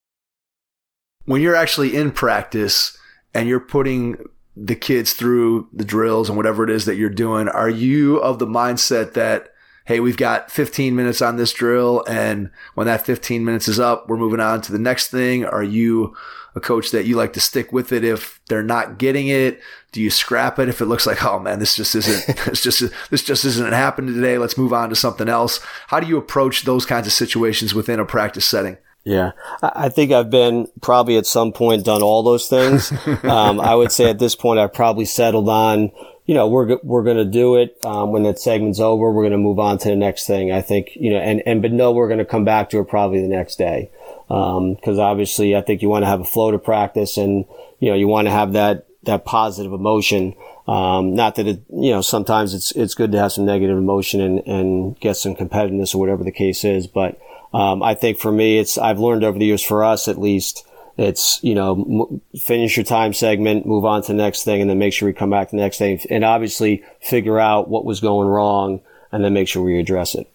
When you're actually in practice and you're putting the kids through the drills and whatever it is that you're doing, are you of the mindset that, hey, we've got fifteen minutes on this drill, and when that fifteen minutes is up, we're moving on to the next thing? Are you a coach that you like to stick with it if they're not getting it? Do you scrap it if it looks like, oh man, this just isn't, this just, this just isn't happening today. Let's move on to something else. How do you approach those kinds of situations within a practice setting? Yeah, I think I've been probably at some point done all those things. um, I would say at this point I've probably settled on, you know, we're we're going to do it. Um, when that segment's over, we're going to move on to the next thing. I think, you know, and and but no, we're going to come back to it probably the next day, because um, obviously I think you want to have a flow to practice, and you know you want to have that that positive emotion. Um, not that it, you know, sometimes it's it's good to have some negative emotion and and get some competitiveness or whatever the case is, but. Um, I think for me, it's, I've learned over the years, for us at least, it's, you know, m- finish your time segment, move on to the next thing, and then make sure we come back the next day and obviously figure out what was going wrong and then make sure we address it.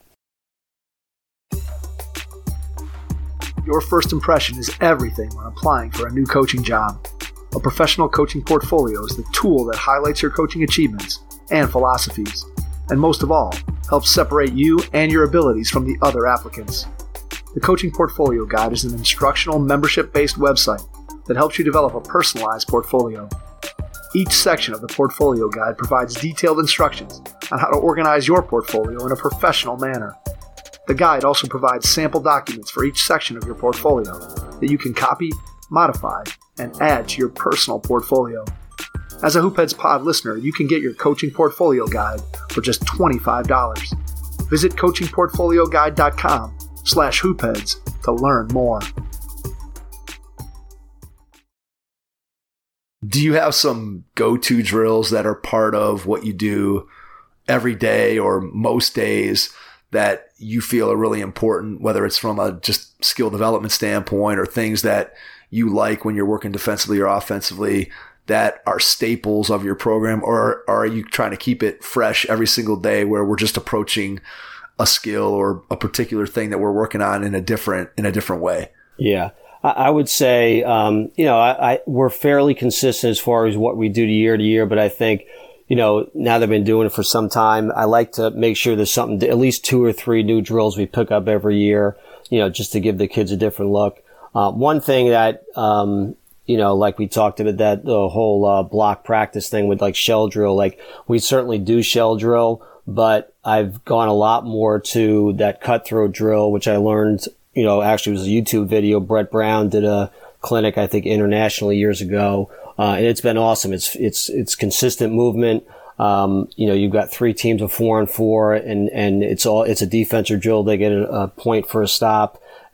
Your first impression is everything when applying for a new coaching job. A professional coaching portfolio is the tool that highlights your coaching achievements and philosophies, and most of all, helps separate you and your abilities from the other applicants. The Coaching Portfolio Guide is an instructional, membership-based website that helps you develop a personalized portfolio. Each section of the Portfolio Guide provides detailed instructions on how to organize your portfolio in a professional manner. The guide also provides sample documents for each section of your portfolio that you can copy, modify, and add to your personal portfolio. As a Hoopheads Pod listener, you can get your Coaching Portfolio Guide for just twenty-five dollars. Visit coaching portfolio guide dot com slash hoopheads to learn more. Do you have some go-to drills that are part of what you do every day or most days that you feel are really important, whether it's from a just skill development standpoint or things that you like when you're working defensively or offensively that are staples of your program, or, or are you trying to keep it fresh every single day where we're just approaching a skill or a particular thing that we're working on in a different in a different way? Yeah, I, I would say, um, you know, I, I, we're fairly consistent as far as what we do to year to year, but I think, you know, now that I've been doing it for some time, I like to make sure there's something, at least two or three new drills we pick up every year, you know, just to give the kids a different look. Uh, one thing that, um, you know, like we talked about that, the whole uh, block practice thing with like shell drill, like we certainly do shell drill, but I've gone a lot more to that cutthroat drill, which I learned, you know, actually it was a YouTube video. Brett Brown did a clinic, I think, internationally years ago. Uh, and it's been awesome. It's, it's, it's consistent movement. Um, you know, you've got three teams of four and four, and, and it's all, it's a defensive drill. They get a, a point for a stop.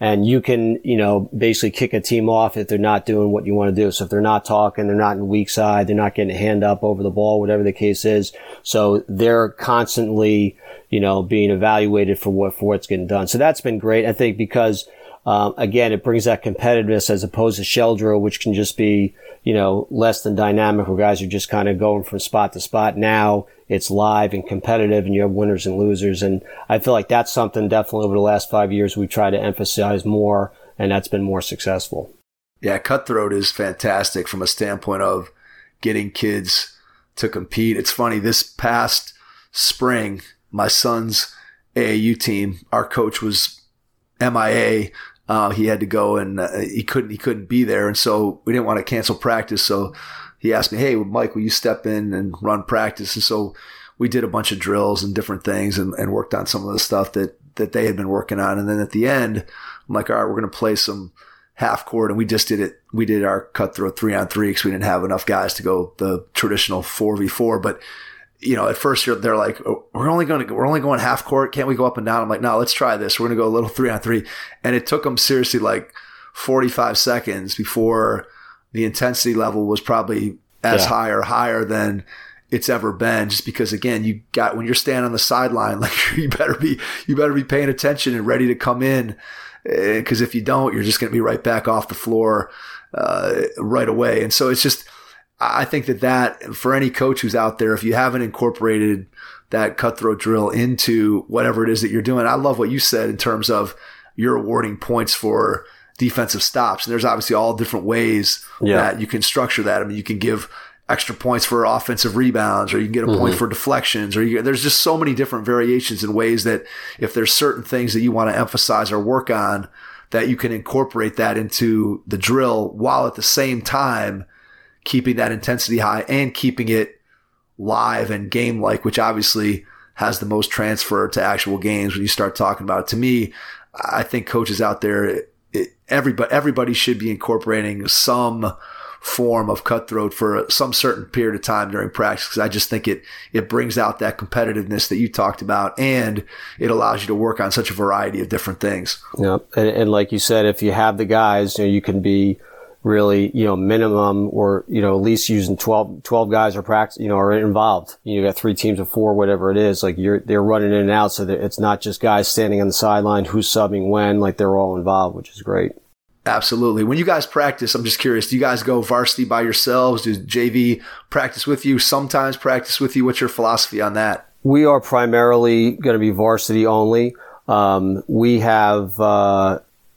And you can, you know, basically kick a team off if they're not doing what you want to do. So if they're not talking, they're not in weak side, they're not getting a hand up over the ball, whatever the case is. So they're constantly, you know, being evaluated for what, for what's getting done. So that's been great. I think because, um, again, it brings that competitiveness as opposed to shell drill, which can just be, you know, less than dynamic where guys are just kind of going from spot to spot. Now it's live and competitive and you have winners and losers. And I feel like that's something definitely over the last five years we try to emphasize more, and that's been more successful. Yeah, Cutthroat is fantastic from a standpoint of getting kids to compete. It's funny, this past spring, my son's A A U team, our coach was M I A. Uh, he had to go and uh, he couldn't he couldn't be there, and so we didn't want to cancel practice. So he asked me, "Hey, Mike, will you step in and run practice?" And so we did a bunch of drills and different things, and, and worked on some of the stuff that that they had been working on. And then at the end, I'm like, "All right, we're going to play some half court," and we just did it. We did our Cutthroat three on three because we didn't have enough guys to go the traditional four v four, but. You know, at first they're like, oh, we're only going to, we're only going half court. Can't we go up and down? I'm like, no, let's try this. We're going to go a little three on three. And it took them seriously like forty-five seconds before the intensity level was probably as yeah. high or higher than it's ever been. Just because again, you got, when you're standing on the sideline, like you better be, you better be paying attention and ready to come in. Uh, Cause if you don't, you're just going to be right back off the floor, uh, right away. And so it's just, I think that that for any coach who's out there, if you haven't incorporated that Cutthroat drill into whatever it is that you're doing, I love what you said in terms of you're awarding points for defensive stops. And there's obviously all different ways yeah. that you can structure that. I mean, you can give extra points for offensive rebounds, or you can get a mm-hmm. point for deflections, or you, there's just so many different variations and ways that if there's certain things that you want to emphasize or work on, that you can incorporate that into the drill while at the same time keeping that intensity high and keeping it live and game-like, which obviously has the most transfer to actual games when you start talking about it. To me, I think coaches out there, it, everybody, everybody should be incorporating some form of Cutthroat for some certain period of time during practice, because I just think it it brings out that competitiveness that you talked about, and it allows you to work on such a variety of different things. Yeah, and, and like you said, if you have the guys, you know, you can be really, you know, minimum or, you know, at least using twelve, twelve guys are practice, you know, are involved. You got three teams of four, whatever it is. Like you're, they're running in and out, so that it's not just guys standing on the sideline, who's subbing when, like they're all involved, which is great. Absolutely. When you guys practice, I'm just curious, do you guys go varsity by yourselves? Do J V practice with you? Sometimes practice with you? What's your philosophy on that? We are primarily going to be varsity only. Um, we have, uh,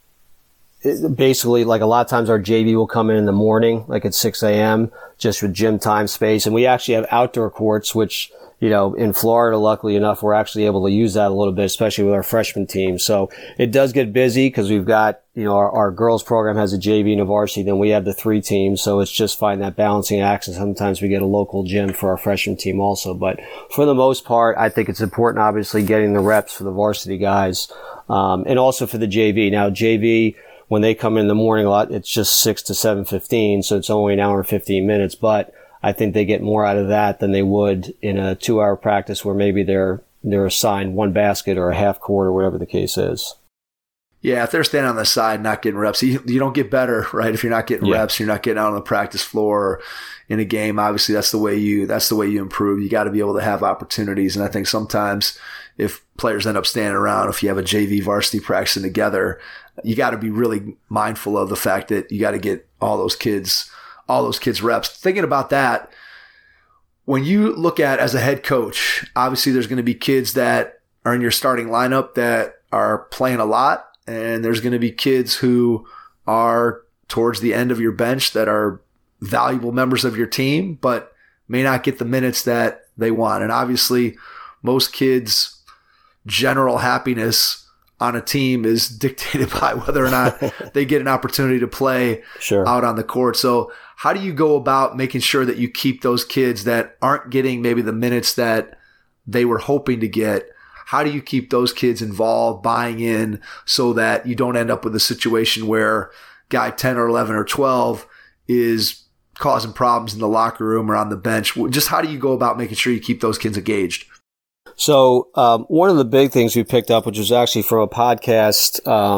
basically, like a lot of times our J V will come in in the morning, like at six a.m., just with gym time space. And we actually have outdoor courts, which, you know, in Florida, luckily enough, we're actually able to use that a little bit, especially with our freshman team. So it does get busy because we've got, you know, our, our girls program has a J V and a varsity, then we have the three teams. So it's just finding that balancing act. And sometimes we get a local gym for our freshman team also. But for the most part, I think it's important, obviously, getting the reps for the varsity guys, um, and also for the J V. Now, J V, when they come in the morning a lot, it's just six to seven fifteen, so it's only an hour and fifteen minutes. But I think they get more out of that than they would in a two-hour practice where maybe they're they're assigned one basket or a half court or whatever the case is. Yeah, if they're standing on the side not getting reps, you, you don't get better, right? If you're not getting yeah. reps, you're not getting out on the practice floor or in a game. Obviously, that's the way you that's the way you improve. You got to be able to have opportunities, and I think sometimes if players end up standing around, if you have a J V varsity practicing together, you got to be really mindful of the fact that you got to get all those kids, all those kids reps. Thinking about that, when you look at as a head coach, obviously there's going to be kids that are in your starting lineup that are playing a lot, and there's going to be kids who are towards the end of your bench that are valuable members of your team, but may not get the minutes that they want. And obviously most kids' general happiness on a team is dictated by whether or not they get an opportunity to play sure. out on the court. So how do you go about making sure that you keep those kids that aren't getting maybe the minutes that they were hoping to get? How do you keep those kids involved, buying in, so that you don't end up with a situation where guy ten or eleven or twelve is causing problems in the locker room or on the bench? Just how do you go about making sure you keep those kids engaged? So um, one of the big things we picked up, which was actually from a podcast um,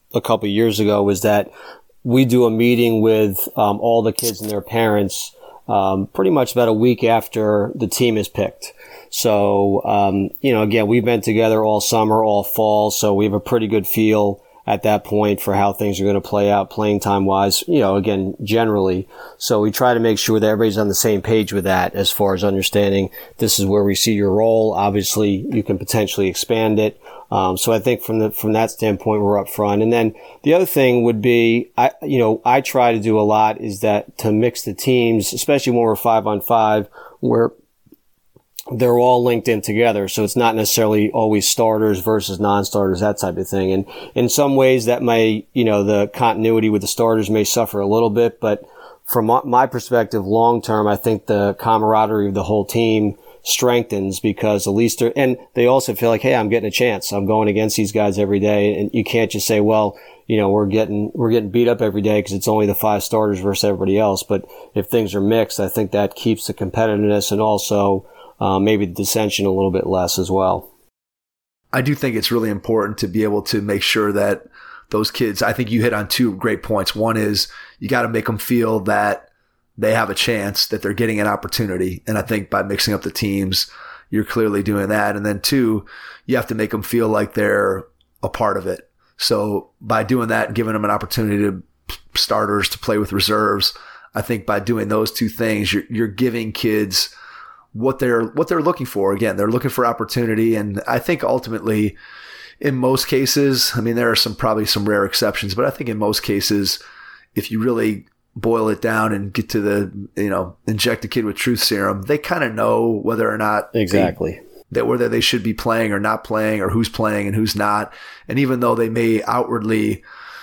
a couple of years ago was that we do a meeting with um, all the kids and their parents um, pretty much about a week after the team is picked. So, um, you know, again, we've been together all summer, all fall, so we have a pretty good feel at that point for how things are going to play out playing time wise, you know, again, generally. So we try to make sure that everybody's on the same page with that as far as understanding this is where we see your role. Obviously, you can potentially expand it. Um, so I think from the, from that standpoint, we're up front. And then the other thing would be, I, you know, I try to do a lot is that to mix the teams, especially when we're five on five, where they're all linked in together. So it's not necessarily always starters versus non-starters, that type of thing. And in some ways that may, you know, the continuity with the starters may suffer a little bit, but from my perspective, long term, I think the camaraderie of the whole team strengthens because at least they're, and they also feel like, hey, I'm getting a chance. I'm going against these guys every day. And you can't just say, well, you know, we're getting, we're getting beat up every day because it's only the five starters versus everybody else. But if things are mixed, I think that keeps the competitiveness and also Uh, maybe the dissension a little bit less as well. I do think it's really important to be able to make sure that those kids, I think you hit on two great points. One is you got to make them feel that they have a chance, that they're getting an opportunity. And I think by mixing up the teams, you're clearly doing that. And then two, you have to make them feel like they're a part of it. So by doing that and giving them an opportunity to starters to play with reserves, I think by doing those two things, you're, you're giving kids what they're, what they're looking for. Again, they're looking for opportunity. And I think ultimately in most cases, I mean, there are some, probably some rare exceptions, but I think in most cases, if you really boil it down and get to the, you know, inject a kid with truth serum, they kind of know whether or not exactly they, that whether they should be playing or not playing or who's playing and who's not. And even though they may outwardly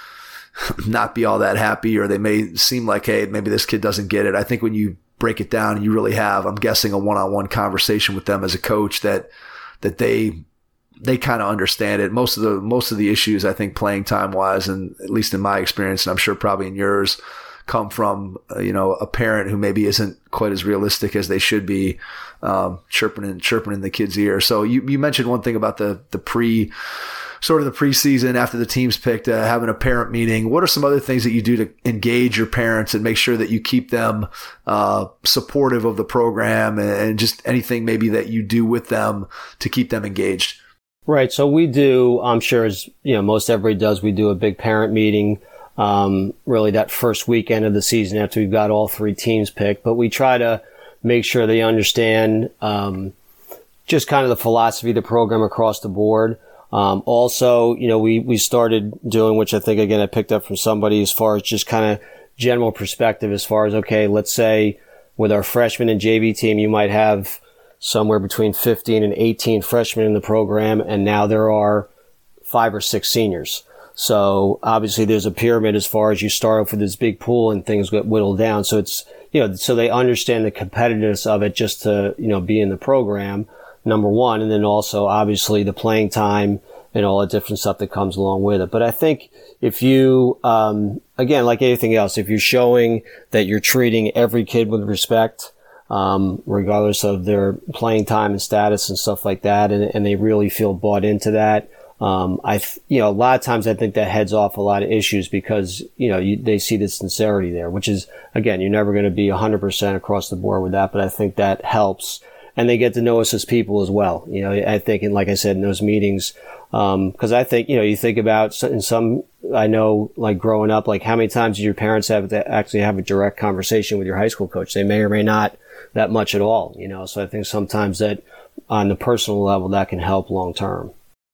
not be all that happy, or they may seem like, hey, maybe this kid doesn't get it, I think when you break it down, you really have, I'm guessing, a one-on-one conversation with them as a coach that, that they, they kind of understand it. Most of the, most of the issues, I think, playing time wise, and at least in my experience, and I'm sure probably in yours, come from, uh, you know, a parent who maybe isn't quite as realistic as they should be, um, chirping in, chirping in the kid's ear. So you, you mentioned one thing about the, the pre, sort of the preseason after the team's picked, uh, having a parent meeting. What are some other things that you do to engage your parents and make sure that you keep them uh, supportive of the program, and, and just anything maybe that you do with them to keep them engaged? Right. So we do, I'm sure as you know, most everybody does, we do a big parent meeting, um, really that first weekend of the season after we've got all three teams picked. But we try to make sure they understand um, just kind of the philosophy of the program across the board. Um, also, you know, we, we started doing, which I think, again, I picked up from somebody as far as just kind of general perspective as far as, okay, let's say with our freshman and J V team, you might have somewhere between fifteen and eighteen freshmen in the program, and now there are five or six seniors. So obviously there's a pyramid as far as you start off with this big pool and things get whittled down. So it's, you know, so they understand the competitiveness of it just to, you know, be in the program. Number one, and then also obviously the playing time and all the different stuff that comes along with it. But I think if you, um, again, like anything else, if you're showing that you're treating every kid with respect, um, regardless of their playing time and status and stuff like that, and, and they really feel bought into that, um, I, you know, a lot of times I think that heads off a lot of issues because, you know, you, they see the sincerity there, which is, again, you're never going to be one hundred percent across the board with that, but I think that helps. And they get to know us as people as well. You know, I think, and like I said, in those meetings, um, cause I think, you know, you think about in some, I know, like growing up, like how many times did your parents have to actually have a direct conversation with your high school coach? They may or may not that much at all, you know, so I think sometimes that on the personal level, that can help long term.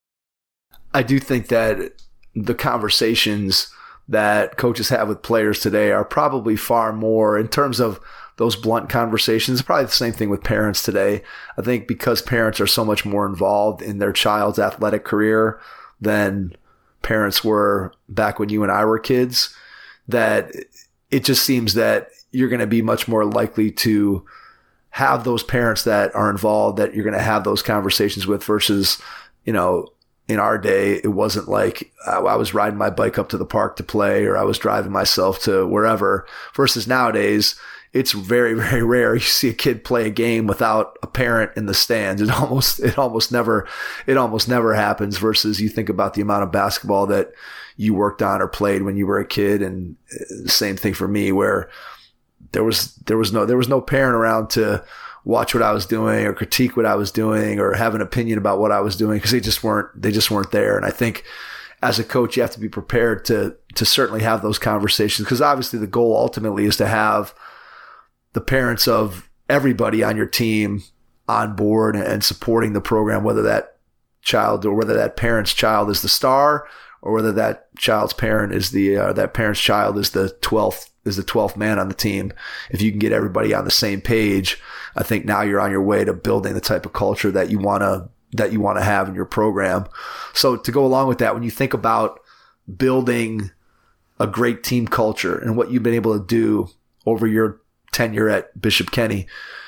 I do think that the conversations that coaches have with players today are probably far more in terms of those blunt conversations. It's probably the same thing with parents today. I think because parents are so much more involved in their child's athletic career than parents were back when you and I were kids, that it just seems that you're going to be much more likely to have those parents that are involved, that you're going to have those conversations with versus, you know, in our day, it wasn't like I was riding my bike up to the park to play, or I was driving myself to wherever, versus nowadays, it's very, very rare you see a kid play a game without a parent in the stands. It almost, it almost never, it almost never happens versus you think about the amount of basketball that you worked on or played when you were a kid. And same thing for me, where there was, there was no, there was no parent around to watch what I was doing or critique what I was doing or have an opinion about what I was doing, because they just weren't, they just weren't there. And I think as a coach, you have to be prepared to, to certainly have those conversations, because obviously the goal ultimately is to have the parents of everybody on your team on board and supporting the program, whether that child or whether that parent's child is the star or whether that child's parent is the, uh, that parent's child is the twelfth, is the twelfth man on the team. If you can get everybody on the same page, I think now you're on your way to building the type of culture that you want to, that you want to have in your program. So to go along with that, when you think about building a great team culture and what you've been able to do over your tenure at Bishop Kenny,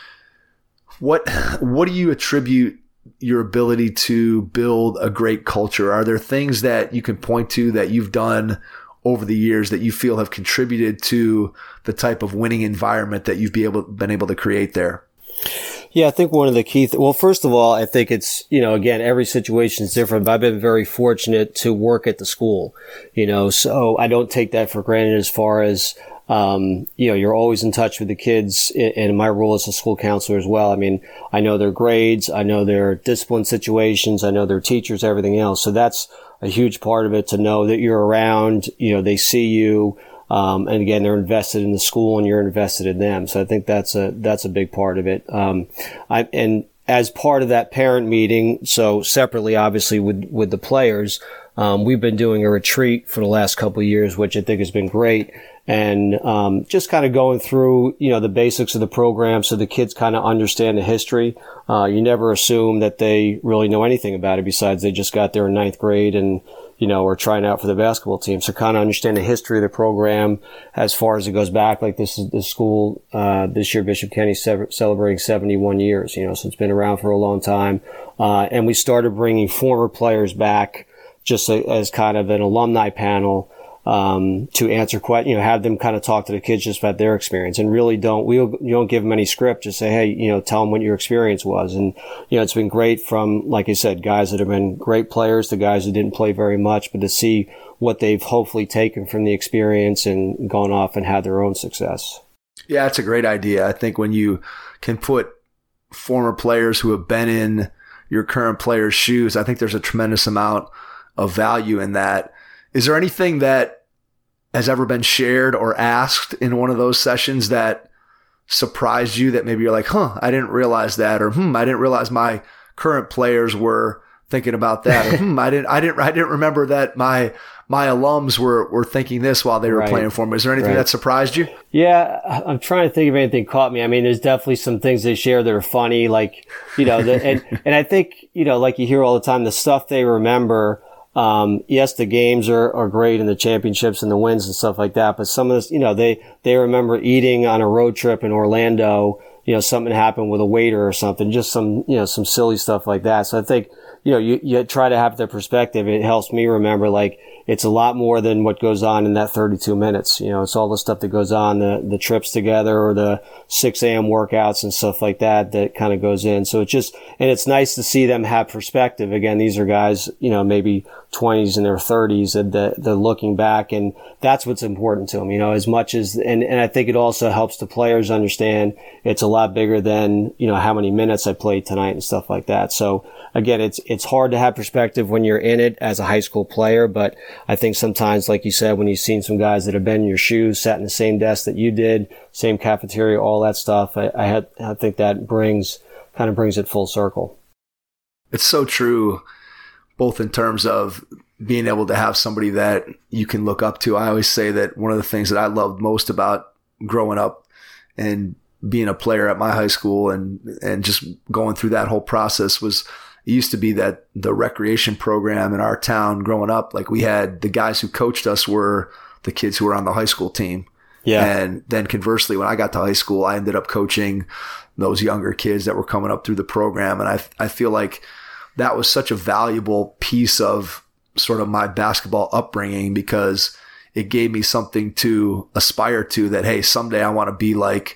what what do you attribute your ability to build a great culture? Are there things that you can point to that you've done over the years that you feel have contributed to the type of winning environment that you've be able, been able to create there? Yeah, I think one of the key, th- well, first of all, I think it's, you know, again, every situation is different, but I've been very fortunate to work at the school, you know, so I don't take that for granted as far as, um, you know, you're always in touch with the kids, and my role as a school counselor as well. I mean, I know their grades, I know their discipline situations, I know their teachers, everything else. So that's a huge part of it, to know that you're around, you know, they see you. Um, and again, they're invested in the school and you're invested in them. So I think that's a, that's a big part of it. Um, I, and as part of that parent meeting, so separately, obviously with, with the players, um, we've been doing a retreat for the last couple of years, which I think has been great. And, um, just kind of going through, you know, the basics of the program so the kids kind of understand the history. Uh, you never assume that they really know anything about it besides they just got there in ninth grade and, you know, are trying out for the basketball team. So kind of understand the history of the program as far as it goes back. Like this is the school, uh, this year, Bishop Kenny se- celebrating seventy-one years, you know, so it's been around for a long time. Uh, and we started bringing former players back just a, as kind of an alumni panel, um, to answer questions, you know, have them kind of talk to the kids just about their experience, and really don't, we you don't give them any script. Just say, hey, you know, tell them what your experience was. And, you know, it's been great from, like I said, guys that have been great players to guys that didn't play very much, but to see what they've hopefully taken from the experience and gone off and had their own success. Yeah, it's a great idea. I think when you can put former players who have been in your current players' shoes, I think there's a tremendous amount of value in that. Is there anything that has ever been shared or asked in one of those sessions that surprised you, that maybe you're like, huh, I didn't realize that, or hmm, I didn't realize my current players were thinking about that, or hmm, I didn't, I didn't, I didn't remember that my my alums were were thinking this while they were right. playing for me. Is there anything right. that surprised you? Yeah, I'm trying to think if anything caught me. I mean, there's definitely some things they share that are funny, like, you know, the, and and I think, you know, like you hear all the time, the stuff they remember. Um, yes, the games are, are great, and the championships and the wins and stuff like that. But some of this, you know, they, they remember eating on a road trip in Orlando, you know, something happened with a waiter or something, just some, you know, some silly stuff like that. So I think, you know, you, you try to have the perspective. It helps me remember, like, it's a lot more than what goes on in that thirty-two minutes. You know, it's all the stuff that goes on, the, the trips together or the six a.m. workouts and stuff like that, that kind of goes in. So it's just, and it's nice to see them have perspective. Again, these are guys, you know, maybe twenties and their thirties, and they're, they're looking back, and that's what's important to them, you know, as much as, and, and I think it also helps the players understand it's a lot bigger than, you know, how many minutes I played tonight and stuff like that. So again, it's, it's hard to have perspective when you're in it as a high school player, but I think sometimes, like you said, when you've seen some guys that have been in your shoes, sat in the same desk that you did, same cafeteria, all that stuff, I, I had, I think that brings, kind of brings it full circle. It's so true, both in terms of being able to have somebody that you can look up to. I always say that one of the things that I loved most about growing up and being a player at my high school and, and just going through that whole process was, it used to be that the recreation program in our town growing up, like we had the guys who coached us were the kids who were on the high school team. Yeah. And then conversely, when I got to high school, I ended up coaching those younger kids that were coming up through the program. And I, I feel like that was such a valuable piece of sort of my basketball upbringing, because it gave me something to aspire to, that, hey, someday I want to be like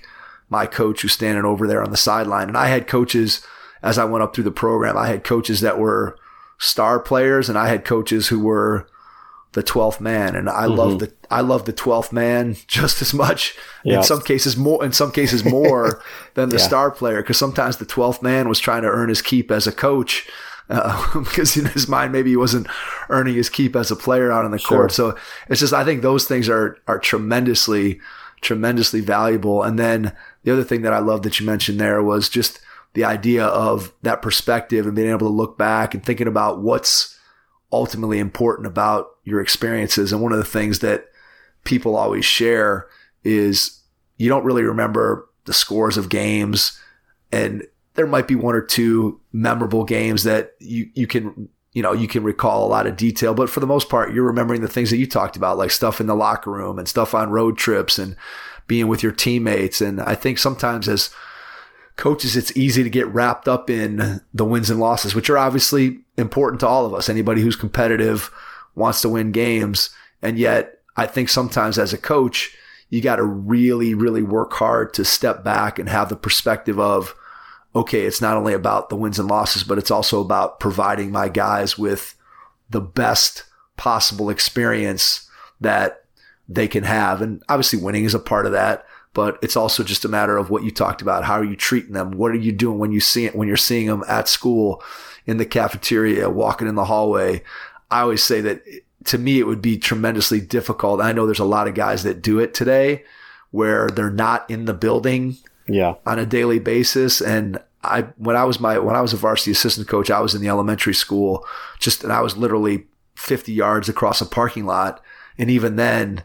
my coach who's standing over there on the sideline. And I had coaches, as I went up through the program, I had coaches that were star players, and I had coaches who were the twelfth man. And I mm-hmm. love the, I love the twelfth man just as much, yeah. in some cases more, in some cases more than the yeah. star player. Cause sometimes the twelfth man was trying to earn his keep as a coach. Uh, because in his mind, maybe he wasn't earning his keep as a player out on the sure. court. So it's just, I think those things are, are tremendously, tremendously valuable. And then the other thing that I love that you mentioned there was just the idea of that perspective and being able to look back and thinking about what's ultimately important about your experiences. And one of the things that people always share is you don't really remember the scores of games, and there might be one or two memorable games that you, you can, you know, you can recall a lot of detail, but for the most part, you're remembering the things that you talked about, like stuff in the locker room and stuff on road trips and being with your teammates. And I think sometimes as coaches, it's easy to get wrapped up in the wins and losses, which are obviously important to all of us. Anybody who's competitive wants to win games. And yet I think sometimes as a coach, you got to really, really work hard to step back and have the perspective of, okay, it's not only about the wins and losses, but it's also about providing my guys with the best possible experience that they can have. And obviously winning is a part of that, but it's also just a matter of what you talked about. How are you treating them? What are you doing when you see it, when you're seeing them at school, in the cafeteria, walking in the hallway? I always say that to me, it would be tremendously difficult. I know there's a lot of guys that do it today where they're not in the building yeah. on a daily basis. And I, when I was my, when I was a varsity assistant coach, I was in the elementary school just, and I was literally fifty yards across a parking lot. And even then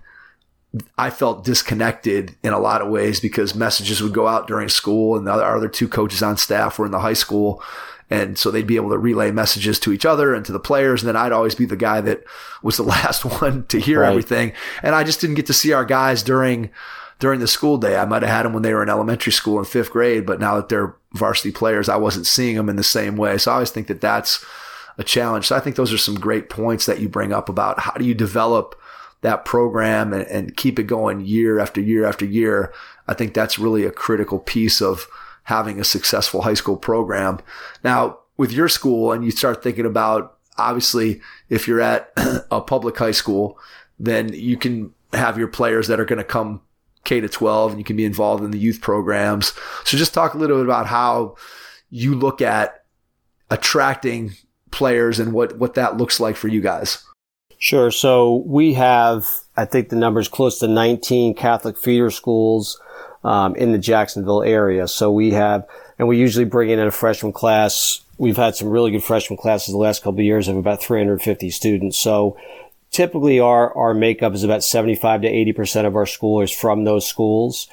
I felt disconnected in a lot of ways because messages would go out during school, and the other, our other two coaches on staff were in the high school. And so they'd be able to relay messages to each other and to the players. And then I'd always be the guy that was the last one to hear right. everything. And I just didn't get to see our guys during, during the school day. I might have had them when they were in elementary school in fifth grade, but now that they're varsity players, I wasn't seeing them in the same way. So I always think that that's a challenge. So I think those are some great points that you bring up about how do you develop that program and, and keep it going year after year after year. I think that's really a critical piece of having a successful high school program. Now, with your school, and you start thinking about, obviously, if you're at a public high school, then you can have your players that are going to come K to twelve, and you can be involved in the youth programs. So just talk a little bit about how you look at attracting players and what, what that looks like for you guys. Sure. So we have, I think the number is close to nineteen Catholic feeder schools um, in the Jacksonville area. So we have, and we usually bring in a freshman class. We've had some really good freshman classes the last couple of years of about three hundred fifty students. So typically our, our makeup is about seventy-five to eighty percent of our schoolers from those schools.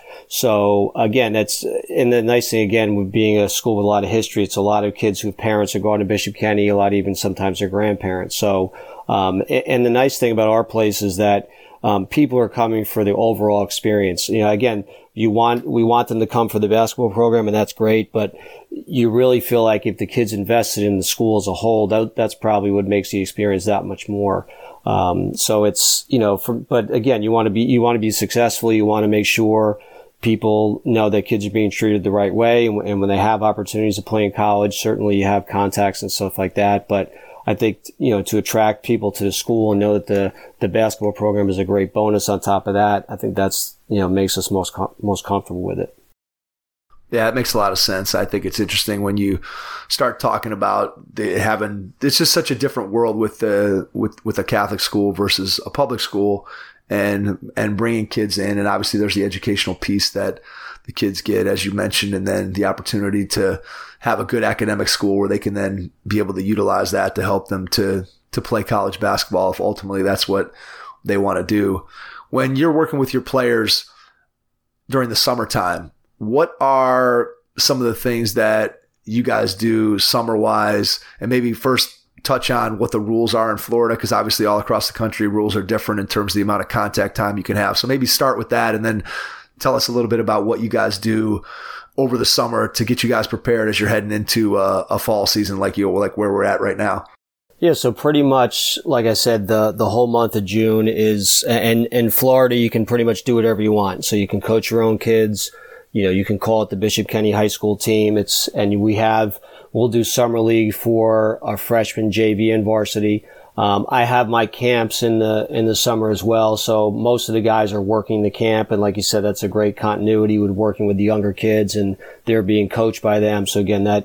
So again, that's, and the nice thing again with being a school with a lot of history, it's a lot of kids whose parents are going to Bishop Kenny, a lot even sometimes their grandparents. So, um, and the nice thing about our place is that, um, people are coming for the overall experience. You know, again, you want, we want them to come for the basketball program, and that's great, but you really feel like if the kids invested in the school as a whole, that, that's probably what makes the experience that much more. Um, so it's, you know, for, but again, you want to be, you want to be successful. You want to make sure people know that kids are being treated the right way. And, and when they have opportunities to play in college, certainly you have contacts and stuff like that. But I think, you know, to attract people to the school and know that the, the basketball program is a great bonus on top of that, I think that's, you know, makes us most, com- most comfortable with it. Yeah, it makes a lot of sense. I think it's interesting when you start talking about the, having, it's just such a different world with the, with, with a Catholic school versus a public school, and, and bringing kids in. And obviously there's the educational piece that the kids get, as you mentioned, and then the opportunity to have a good academic school where they can then be able to utilize that to help them to, to play college basketball if ultimately that's what they want to do. When you're working with your players during the summertime, what are some of the things that you guys do summer-wise? And maybe first touch on what the rules are in Florida, because obviously all across the country rules are different in terms of the amount of contact time you can have. So maybe start with that, and then tell us a little bit about what you guys do over the summer to get you guys prepared as you're heading into a, a fall season like you like where we're at right now. Yeah, so pretty much, like I said, the the whole month of June is, and in Florida, you can pretty much do whatever you want. So you can coach your own kids. you know, you can call it the Bishop Kenny High School team. It's, and we have, we'll do summer league for our freshman J V and varsity. Um, I have my camps in the, in the summer as well. So most of the guys are working the camp. And like you said, that's a great continuity with working with the younger kids and they're being coached by them. So again, that,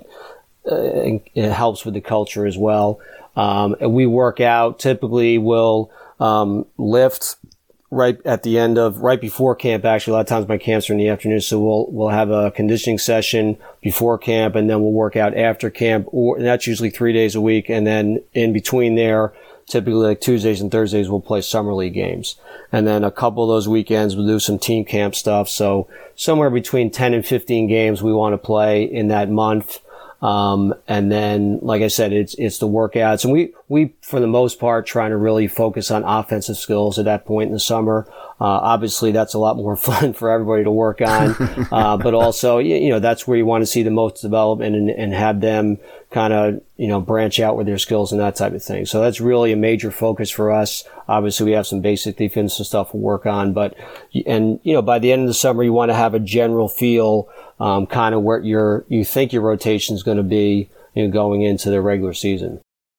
uh, it helps with the culture as well. Um, and we work out. Typically we'll, um, lift right at the end of, right before camp. Actually, a lot of times my camps are in the afternoon. So we'll, we'll have a conditioning session before camp and then we'll work out after camp, or, and that's usually three days a week. And then in between there, typically like Tuesdays and Thursdays, we'll play summer league games. And then a couple of those weekends, we'll do some team camp stuff. So somewhere between ten and fifteen games we want to play in that month. Um, and then, like I said, it's, it's the workouts. And we, we, for the most part, trying to really focus on offensive skills at that point in the summer. Uh, obviously that's a lot more fun for everybody to work on. uh, but also, you, you know, that's where you want to see the most development and, and have them kind of, you know, branch out with their skills and that type of thing. So that's really a major focus for us. Obviously we have some basic defensive stuff to work on, but, and, you know, by the end of the summer, you want to have a general feel, um, kind of where your, you think your rotation is going to be, you know, going into the regular season.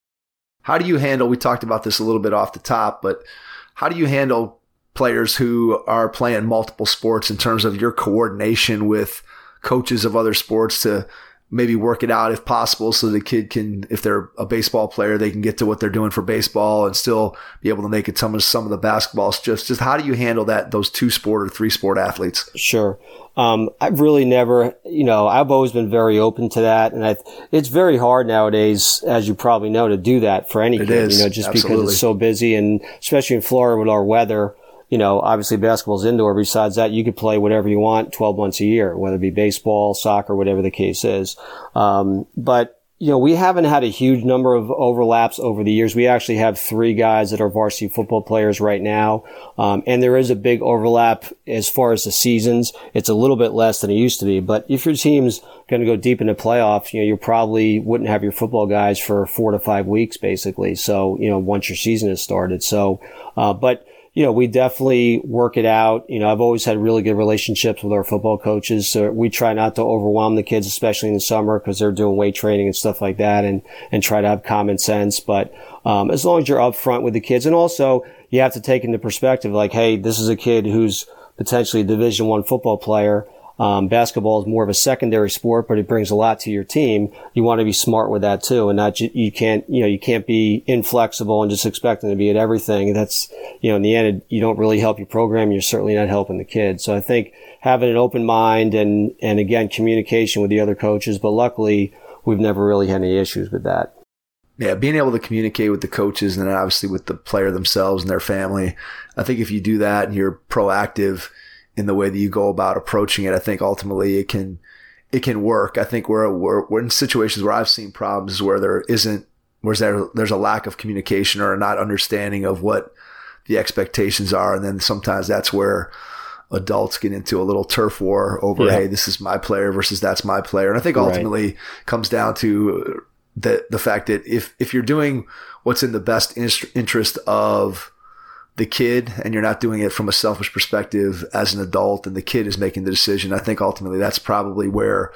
How do you handle, we talked about this a little bit off the top, but how do you handle players who are playing multiple sports in terms of your coordination with coaches of other sports to maybe work it out if possible so the kid can, if they're a baseball player, they can get to what they're doing for baseball and still be able to make it some of some of the basketballs. Just, just how do you handle that, those two sport or three sport athletes? Sure. Um, I've really never, you know, I've always been very open to that. And I, it's very hard nowadays, as you probably know, to do that for any it kid, is. you know, just Absolutely. because it's so busy and especially in Florida with our weather. You know, obviously basketball's indoor. Besides that, you could play whatever you want twelve months a year, whether it be baseball, soccer, whatever the case is. Um, but, you know, we haven't had a huge number of overlaps over the years. We actually have three guys that are varsity football players right now. Um, and there is a big overlap as far as the seasons. It's a little bit less than it used to be. But if your team's going to go deep into playoffs, you know, you probably wouldn't have your football guys for four to five weeks, basically. So, you know, once your season has started. So, uh, but, you know, we definitely work it out. You know, I've always had really good relationships with our football coaches. So we try not to overwhelm the kids, especially in the summer, because they're doing weight training and stuff like that, and, and try to have common sense. But, um, as long as you're upfront with the kids, and also you have to take into perspective, like, hey, this is a kid who's potentially a Division One football player. Um, basketball is more of a secondary sport, but it brings a lot to your team. You want to be smart with that too, and not, you can't, you know, you can't be inflexible and just expect them to be at everything. That's, you know, in the end, you don't really help your program. You're certainly not helping the kids. So I think having an open mind and, and again, communication with the other coaches, but luckily we've never really had any issues with that. Yeah, being able to communicate with the coaches and then obviously with the player themselves and their family. I think if you do that and you're proactive in the way that you go about approaching it, I think ultimately it can, it can work. I think we're, we're, we're in situations where I've seen problems where there isn't, where there, there's a lack of communication or a not understanding of what the expectations are. And then sometimes that's where adults get into a little turf war over, yeah. Hey, this is my player versus that's my player. And I think ultimately right. comes down to the, the fact that if, if you're doing what's in the best interest of the kid and you're not doing it from a selfish perspective as an adult and the kid is making the decision, I think ultimately that's probably where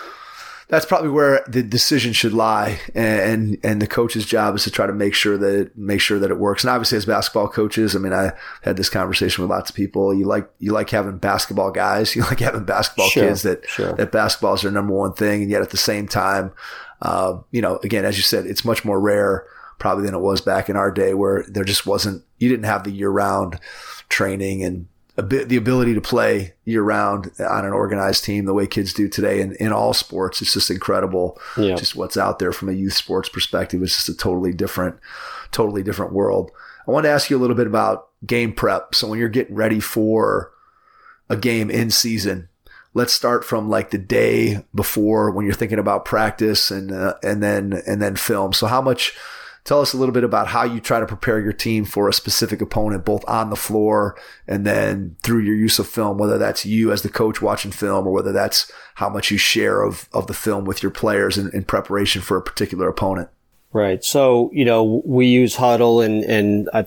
that's probably where the decision should lie. And and the coach's job is to try to make sure that it, make sure that it works. And obviously as basketball coaches, I mean, I had this conversation with lots of people. You like you like having basketball guys, you like having basketball sure, kids that sure. that basketball is their number one thing, and yet at the same time, uh, you know, again, as you said, it's much more rare probably than it was back in our day where there just wasn't, you didn't have the year-round training and a bit, the ability to play year-round on an organized team the way kids do today in, in all sports. It's just incredible. Yeah. Just what's out there from a youth sports perspective. It's just a totally different, totally different world. I want to ask you a little bit about game prep. So when you're getting ready for a game in season, let's start from like the day before when you're thinking about practice and, uh, and then, and then film. So how much, tell us a little bit about how you try to prepare your team for a specific opponent, both on the floor and then through your use of film, whether that's you as the coach watching film or whether that's how much you share of, of the film with your players in, in preparation for a particular opponent. Right. So, you know, we use Huddle and, and I think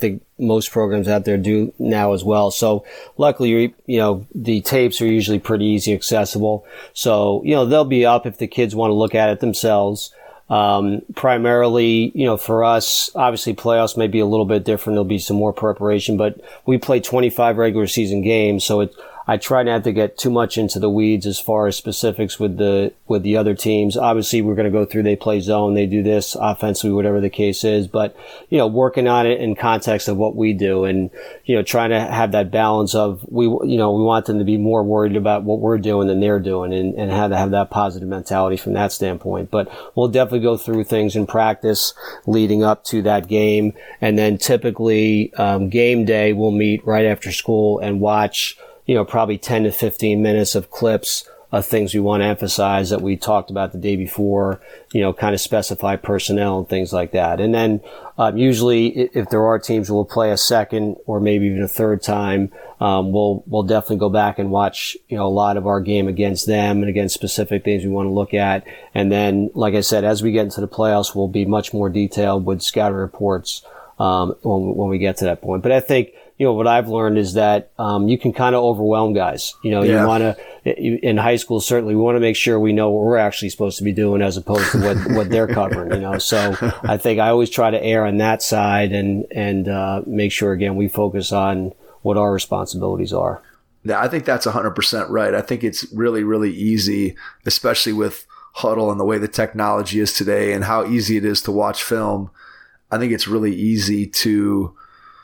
most programs out there do now as well. So luckily, you know, the tapes are usually pretty easy accessible. So, you know, they'll be up if the kids want to look at it themselves. Um, primarily, you know, for us, obviously playoffs may be a little bit different. There'll be some more preparation, but we play twenty-five regular season games. So it, I try not to get too much into the weeds as far as specifics with the, with the other teams. Obviously, we're going to go through, they play zone, they do this offensively, whatever the case is, but, you know, working on it in context of what we do and, you know, trying to have that balance of we, you know, we want them to be more worried about what we're doing than they're doing and, and how to have that positive mentality from that standpoint. But we'll definitely go through things in practice leading up to that game. And then typically, um, game day, we'll meet right after school and watch, you know, probably ten to fifteen minutes of clips of things we want to emphasize that we talked about the day before, you know, kind of specify personnel and things like that. And then um, usually if there are teams who will play a second or maybe even a third time, um, we'll we'll definitely go back and watch, you know, a lot of our game against them and against specific things we want to look at. And then, like I said, as we get into the playoffs, we'll be much more detailed with scouting reports um, when, when we get to that point. But I think, you know, what I've learned is that um, you can kind of overwhelm guys. You know, yeah. you want to, in high school, certainly we want to make sure we know what we're actually supposed to be doing as opposed to what, what they're covering, you know. So I think I always try to err on that side and, and uh, make sure, again, we focus on what our responsibilities are. Yeah, I think that's one hundred percent right. I think it's really, really easy, especially with Huddle and the way the technology is today and how easy it is to watch film. I think it's really easy to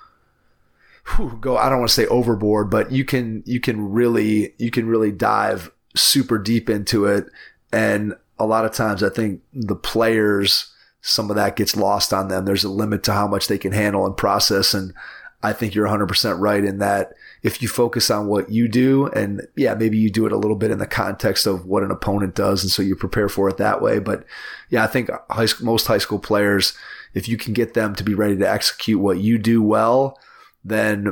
go, I don't want to say overboard, but you can, you can really, you can really dive super deep into it. And a lot of times I think the players, some of that gets lost on them. There's a limit to how much they can handle and process. And I think you're one hundred percent right in that if you focus on what you do, and yeah, maybe you do it a little bit in the context of what an opponent does. And so you prepare for it that way. But yeah, I think high school, most high school players, if you can get them to be ready to execute what you do well, then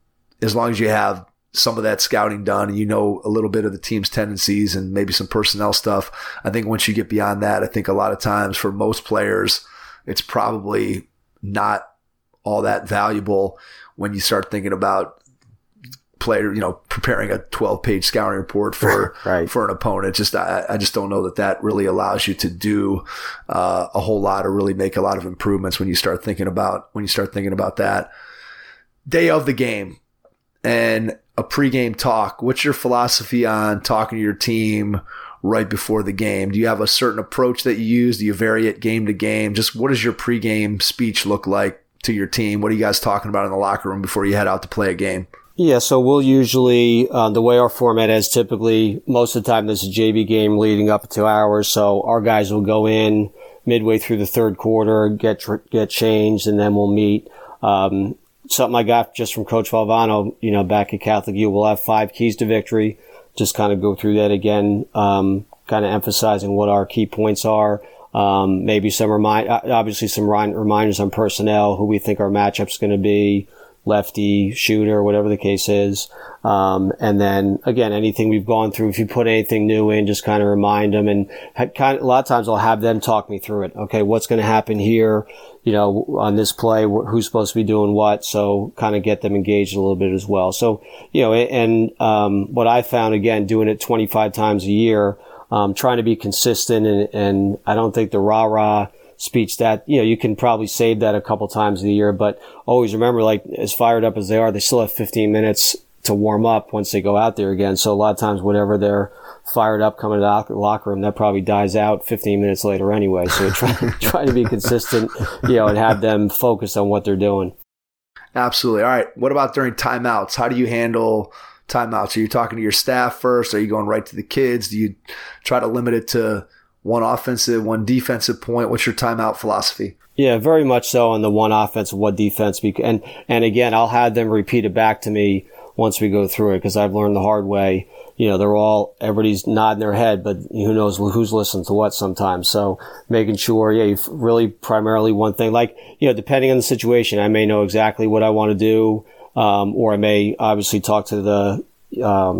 as long as you have some of that scouting done and you know a little bit of the team's tendencies and maybe some personnel stuff, I think once you get beyond that, I think a lot of times for most players, it's probably not all that valuable when you start thinking about player, you know, preparing a twelve page scouting report for, right. for an opponent. Just, I, I just don't know that that really allows you to do uh, a whole lot or really make a lot of improvements when you start thinking about, when you start thinking about that. Day of the game and a pregame talk. What's your philosophy on talking to your team right before the game? Do you have a certain approach that you use? Do you vary it game to game? Just what does your pregame speech look like to your team? What are you guys talking about in the locker room before you head out to play a game? Yeah, so we'll usually, uh, the way our format is typically, most of the time there's a J V game leading up to ours. So our guys will go in midway through the third quarter, get, get changed, and then we'll meet. Um, Something I got just from Coach Valvano, you know, back at Catholic U, we'll have five keys to victory. Just kind of go through that again, um, kind of emphasizing what our key points are. Um, maybe some remind, obviously some reminders on personnel, who we think our matchup's going to be, lefty, shooter, whatever the case is. Um, and then again, anything we've gone through, if you put anything new in, just kind of remind them. And kind of, a lot of times I'll have them talk me through it. Okay, what's going to happen here? You know, on this play, who's supposed to be doing what? So kind of get them engaged a little bit as well. So, you know, and, um, what I found, again, doing it twenty-five times a year, um, trying to be consistent and, and I don't think the rah-rah speech that, you know, you can probably save that a couple times a year, but always remember, like, as fired up as they are, they still have fifteen minutes to warm up once they go out there again. So a lot of times, whatever they're fired up coming to the locker room, that probably dies out fifteen minutes later anyway. So try, try to be consistent, you know, and have them focus on what they're doing. Absolutely. All right. What about during timeouts? How do you handle timeouts? Are you talking to your staff first? Are you going right to the kids? Do you try to limit it to one offensive, one defensive point? What's your timeout philosophy? Yeah, very much so on the one offensive, one defense. And, and again, I'll have them repeat it back to me once we go through it, because I've learned the hard way. You know, they're all, everybody's nodding their head, but who knows who's listening to what sometimes. So making sure, yeah, you've really primarily one thing, like, you know, depending on the situation, I may know exactly what I want to do. Um, or I may obviously talk to the, um,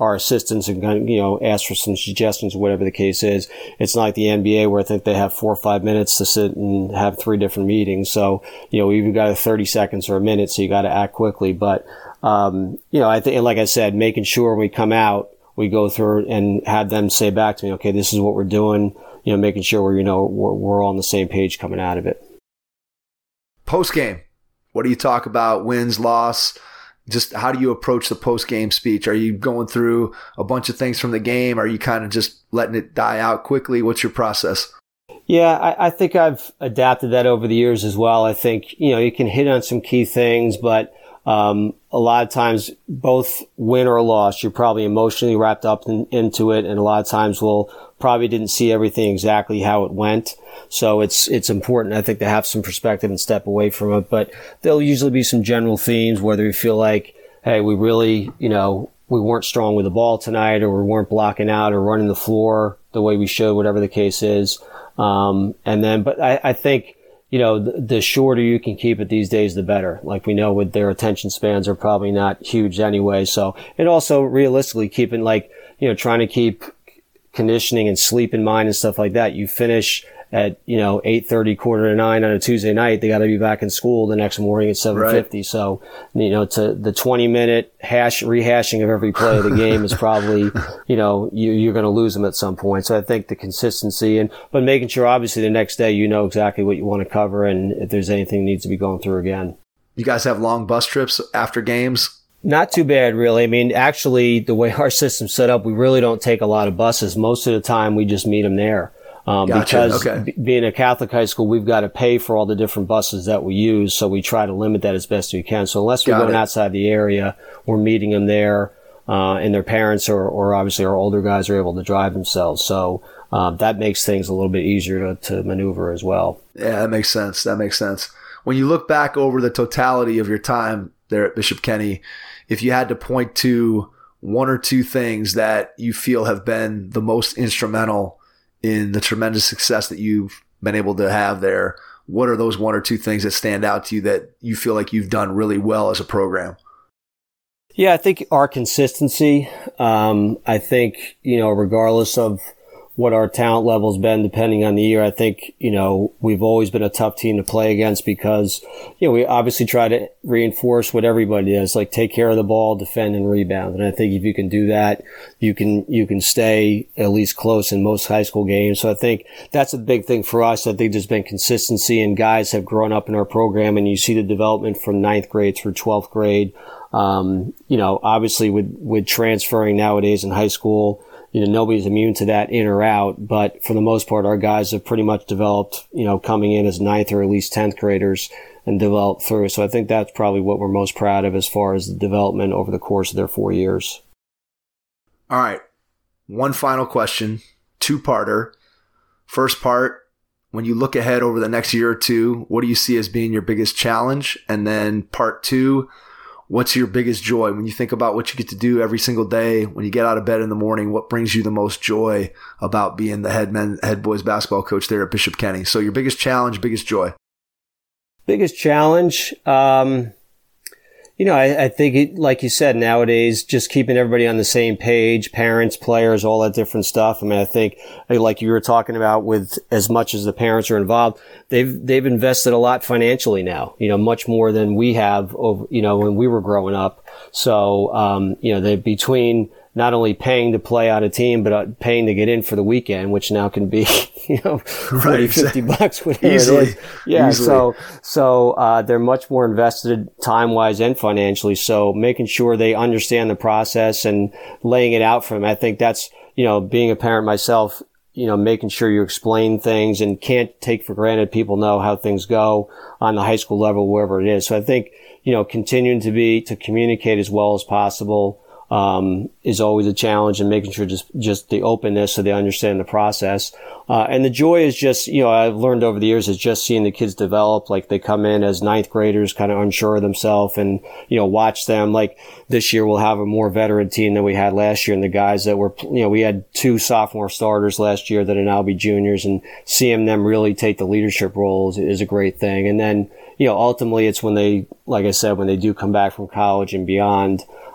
our assistants and, you know, ask for some suggestions, whatever the case is. It's not like the N B A where I think they have four or five minutes to sit and have three different meetings. So, you know, we've got a thirty seconds or a minute, so you got to act quickly. But, um, you know, I think, like I said, making sure when we come out, we go through and have them say back to me, okay, this is what we're doing, you know, making sure we're, you know, we're, we're all on the same page coming out of it. Post game, what do you talk about? Wins, loss? Just how do you approach the post game speech? Are you going through a bunch of things from the game? Are you kind of just letting it die out quickly? What's your process? Yeah, I, I think I've adapted that over the years as well. I think, you know, you can hit on some key things, but um, a lot of times, both win or loss, you're probably emotionally wrapped up in, into it. And a lot of times we'll probably didn't see everything exactly how it went. So it's, it's important, I think, to have some perspective and step away from it. But there'll usually be some general themes, whether you feel like, hey, we really, you know, we weren't strong with the ball tonight, or we weren't blocking out or running the floor the way we should, whatever the case is. Um, and then, but I, I think, you know, the, the shorter you can keep it these days, the better. Like we know with their attention spans are probably not huge anyway. So, and also realistically keeping like, you know, trying to keep conditioning and sleep in mind and stuff like that. You finish at, you know, eight thirty, quarter to nine on a Tuesday night, they got to be back in school the next morning at seven fifty. Right. So, you know, to the twenty minute hash, rehashing of every play of the game is probably, you know, you, you're going to lose them at some point. So I think the consistency and, but making sure obviously the next day, you know exactly what you want to cover and if there's anything that needs to be going through again. You guys have long bus trips after games? Not too bad, really. I mean, actually, the way our system's set up, we really don't take a lot of buses. Most of the time, we just meet them there. Um, gotcha. Because okay. b- being a Catholic high school, we've got to pay for all the different buses that we use. So we try to limit that as best we can. So unless we're Got going it. outside the area, we're meeting them there. Uh, and their parents or, or obviously our older guys are able to drive themselves. So, um, that makes things a little bit easier to, to maneuver as well. Yeah, that makes sense. That makes sense. When you look back over the totality of your time there at Bishop Kenny, if you had to point to one or two things that you feel have been the most instrumental in the tremendous success that you've been able to have there, what are those one or two things that stand out to you that you feel like you've done really well as a program? Yeah, I think our consistency, um, I think, you know, regardless of what our talent level's been, depending on the year, I think, you know, we've always been a tough team to play against because, you know, we obviously try to reinforce what everybody does, like take care of the ball, defend and rebound. And I think if you can do that, you can, you can stay at least close in most high school games. So I think that's a big thing for us. I think there's been consistency and guys have grown up in our program and you see the development from ninth grade through twelfth grade. Um, you know, obviously with, with transferring nowadays in high school, you know, nobody's immune to that in or out, but for the most part, our guys have pretty much developed, you know, coming in as ninth or at least tenth graders and developed through. So I think that's probably what we're most proud of as far as the development over the course of their four years. All right. One final question, two-parter. First part, when you look ahead over the next year or two, what do you see as being your biggest challenge? And then part two, what's your biggest joy when you think about what you get to do every single day? When you get out of bed in the morning, what brings you the most joy about being the head men, head boys basketball coach there at Bishop Kenny? So your biggest challenge, biggest joy. Biggest challenge, um, you know, I, I think it, like you said, nowadays, just keeping everybody on the same page, parents, players, all that different stuff. I mean, I think, like you were talking about, with as much as the parents are involved, they've they've invested a lot financially now. You know, much more than we have over, you know, when we were growing up. So, um, you know, they between not only paying to play on a team, but uh, paying to get in for the weekend, which now can be, you know, forty, right. fifty bucks, whatever Easily. it is. Yeah. Easily. So, so, uh, they're much more invested time-wise and financially. So making sure they understand the process and laying it out for them. I think that's, you know, being a parent myself, you know, making sure you explain things and can't take for granted people know how things go on the high school level, wherever it is. So I think, you know, continuing to be, to communicate as well as possible, um, is always a challenge, and making sure just, just the openness so they understand the process. Uh, and the joy is just, you know, I've learned over the years is just seeing the kids develop. Like they come in as ninth graders, kind of unsure of themselves, and, you know, watch them. Like this year we'll have a more veteran team than we had last year. And the guys that were, you know, we had two sophomore starters last year that are now be juniors, and seeing them really take the leadership roles is a great thing. And then, you know, ultimately it's when they, like I said, when they do come back from college and beyond,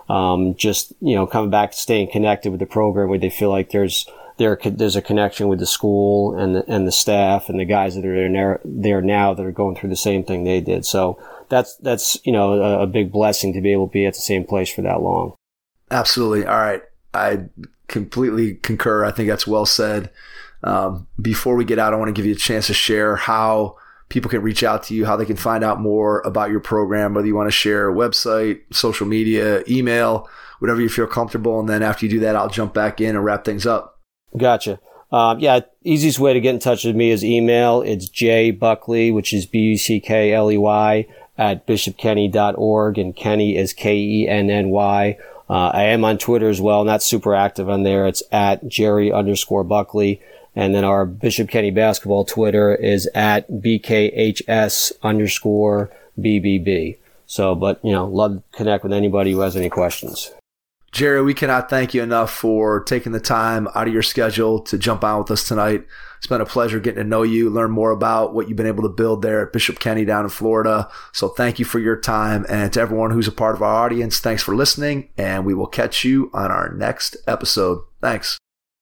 um, just, you know, coming back, staying connected with the program where they feel like there's, there, there's a connection with the school and the, and the staff and the guys that are there, there now that are going through the same thing they did. So that's, that's, you know, a, a big blessing to be able to be at the same place for that long. Absolutely. All right. I completely concur. I think that's well said. Um, before we get out, I want to give you a chance to share how people can reach out to you, how they can find out more about your program, whether you want to share a website, social media, email, whatever you feel comfortable. And then after you do that, I'll jump back in and wrap things up. Gotcha. Um, yeah, easiest way to get in touch with me is email. It's jbuckley, which is B U C K L E Y, at bishop kenny dot org, and Kenny is K E N N Y. Uh, I am on Twitter as well, not super active on there. It's at Jerry underscore Buckley. And then our Bishop Kenny basketball Twitter is at B K H S underscore B B B. So, but, you know, love to connect with anybody who has any questions. Jerry, we cannot thank you enough for taking the time out of your schedule to jump on with us tonight. It's been a pleasure getting to know you, learn more about what you've been able to build there at Bishop Kenny down in Florida. So thank you for your time. And to everyone who's a part of our audience, thanks for listening. And we will catch you on our next episode. Thanks.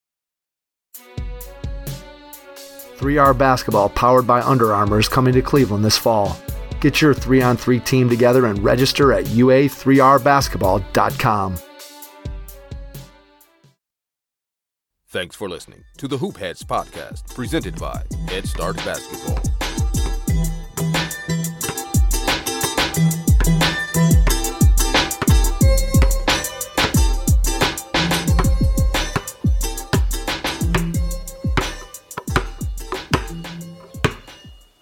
three R Basketball, powered by Under Armour, is coming to Cleveland this fall. Get your three on three team together and register at U A three R basketball dot com. Thanks for listening to the Hoop Heads podcast, presented by Head Start Basketball.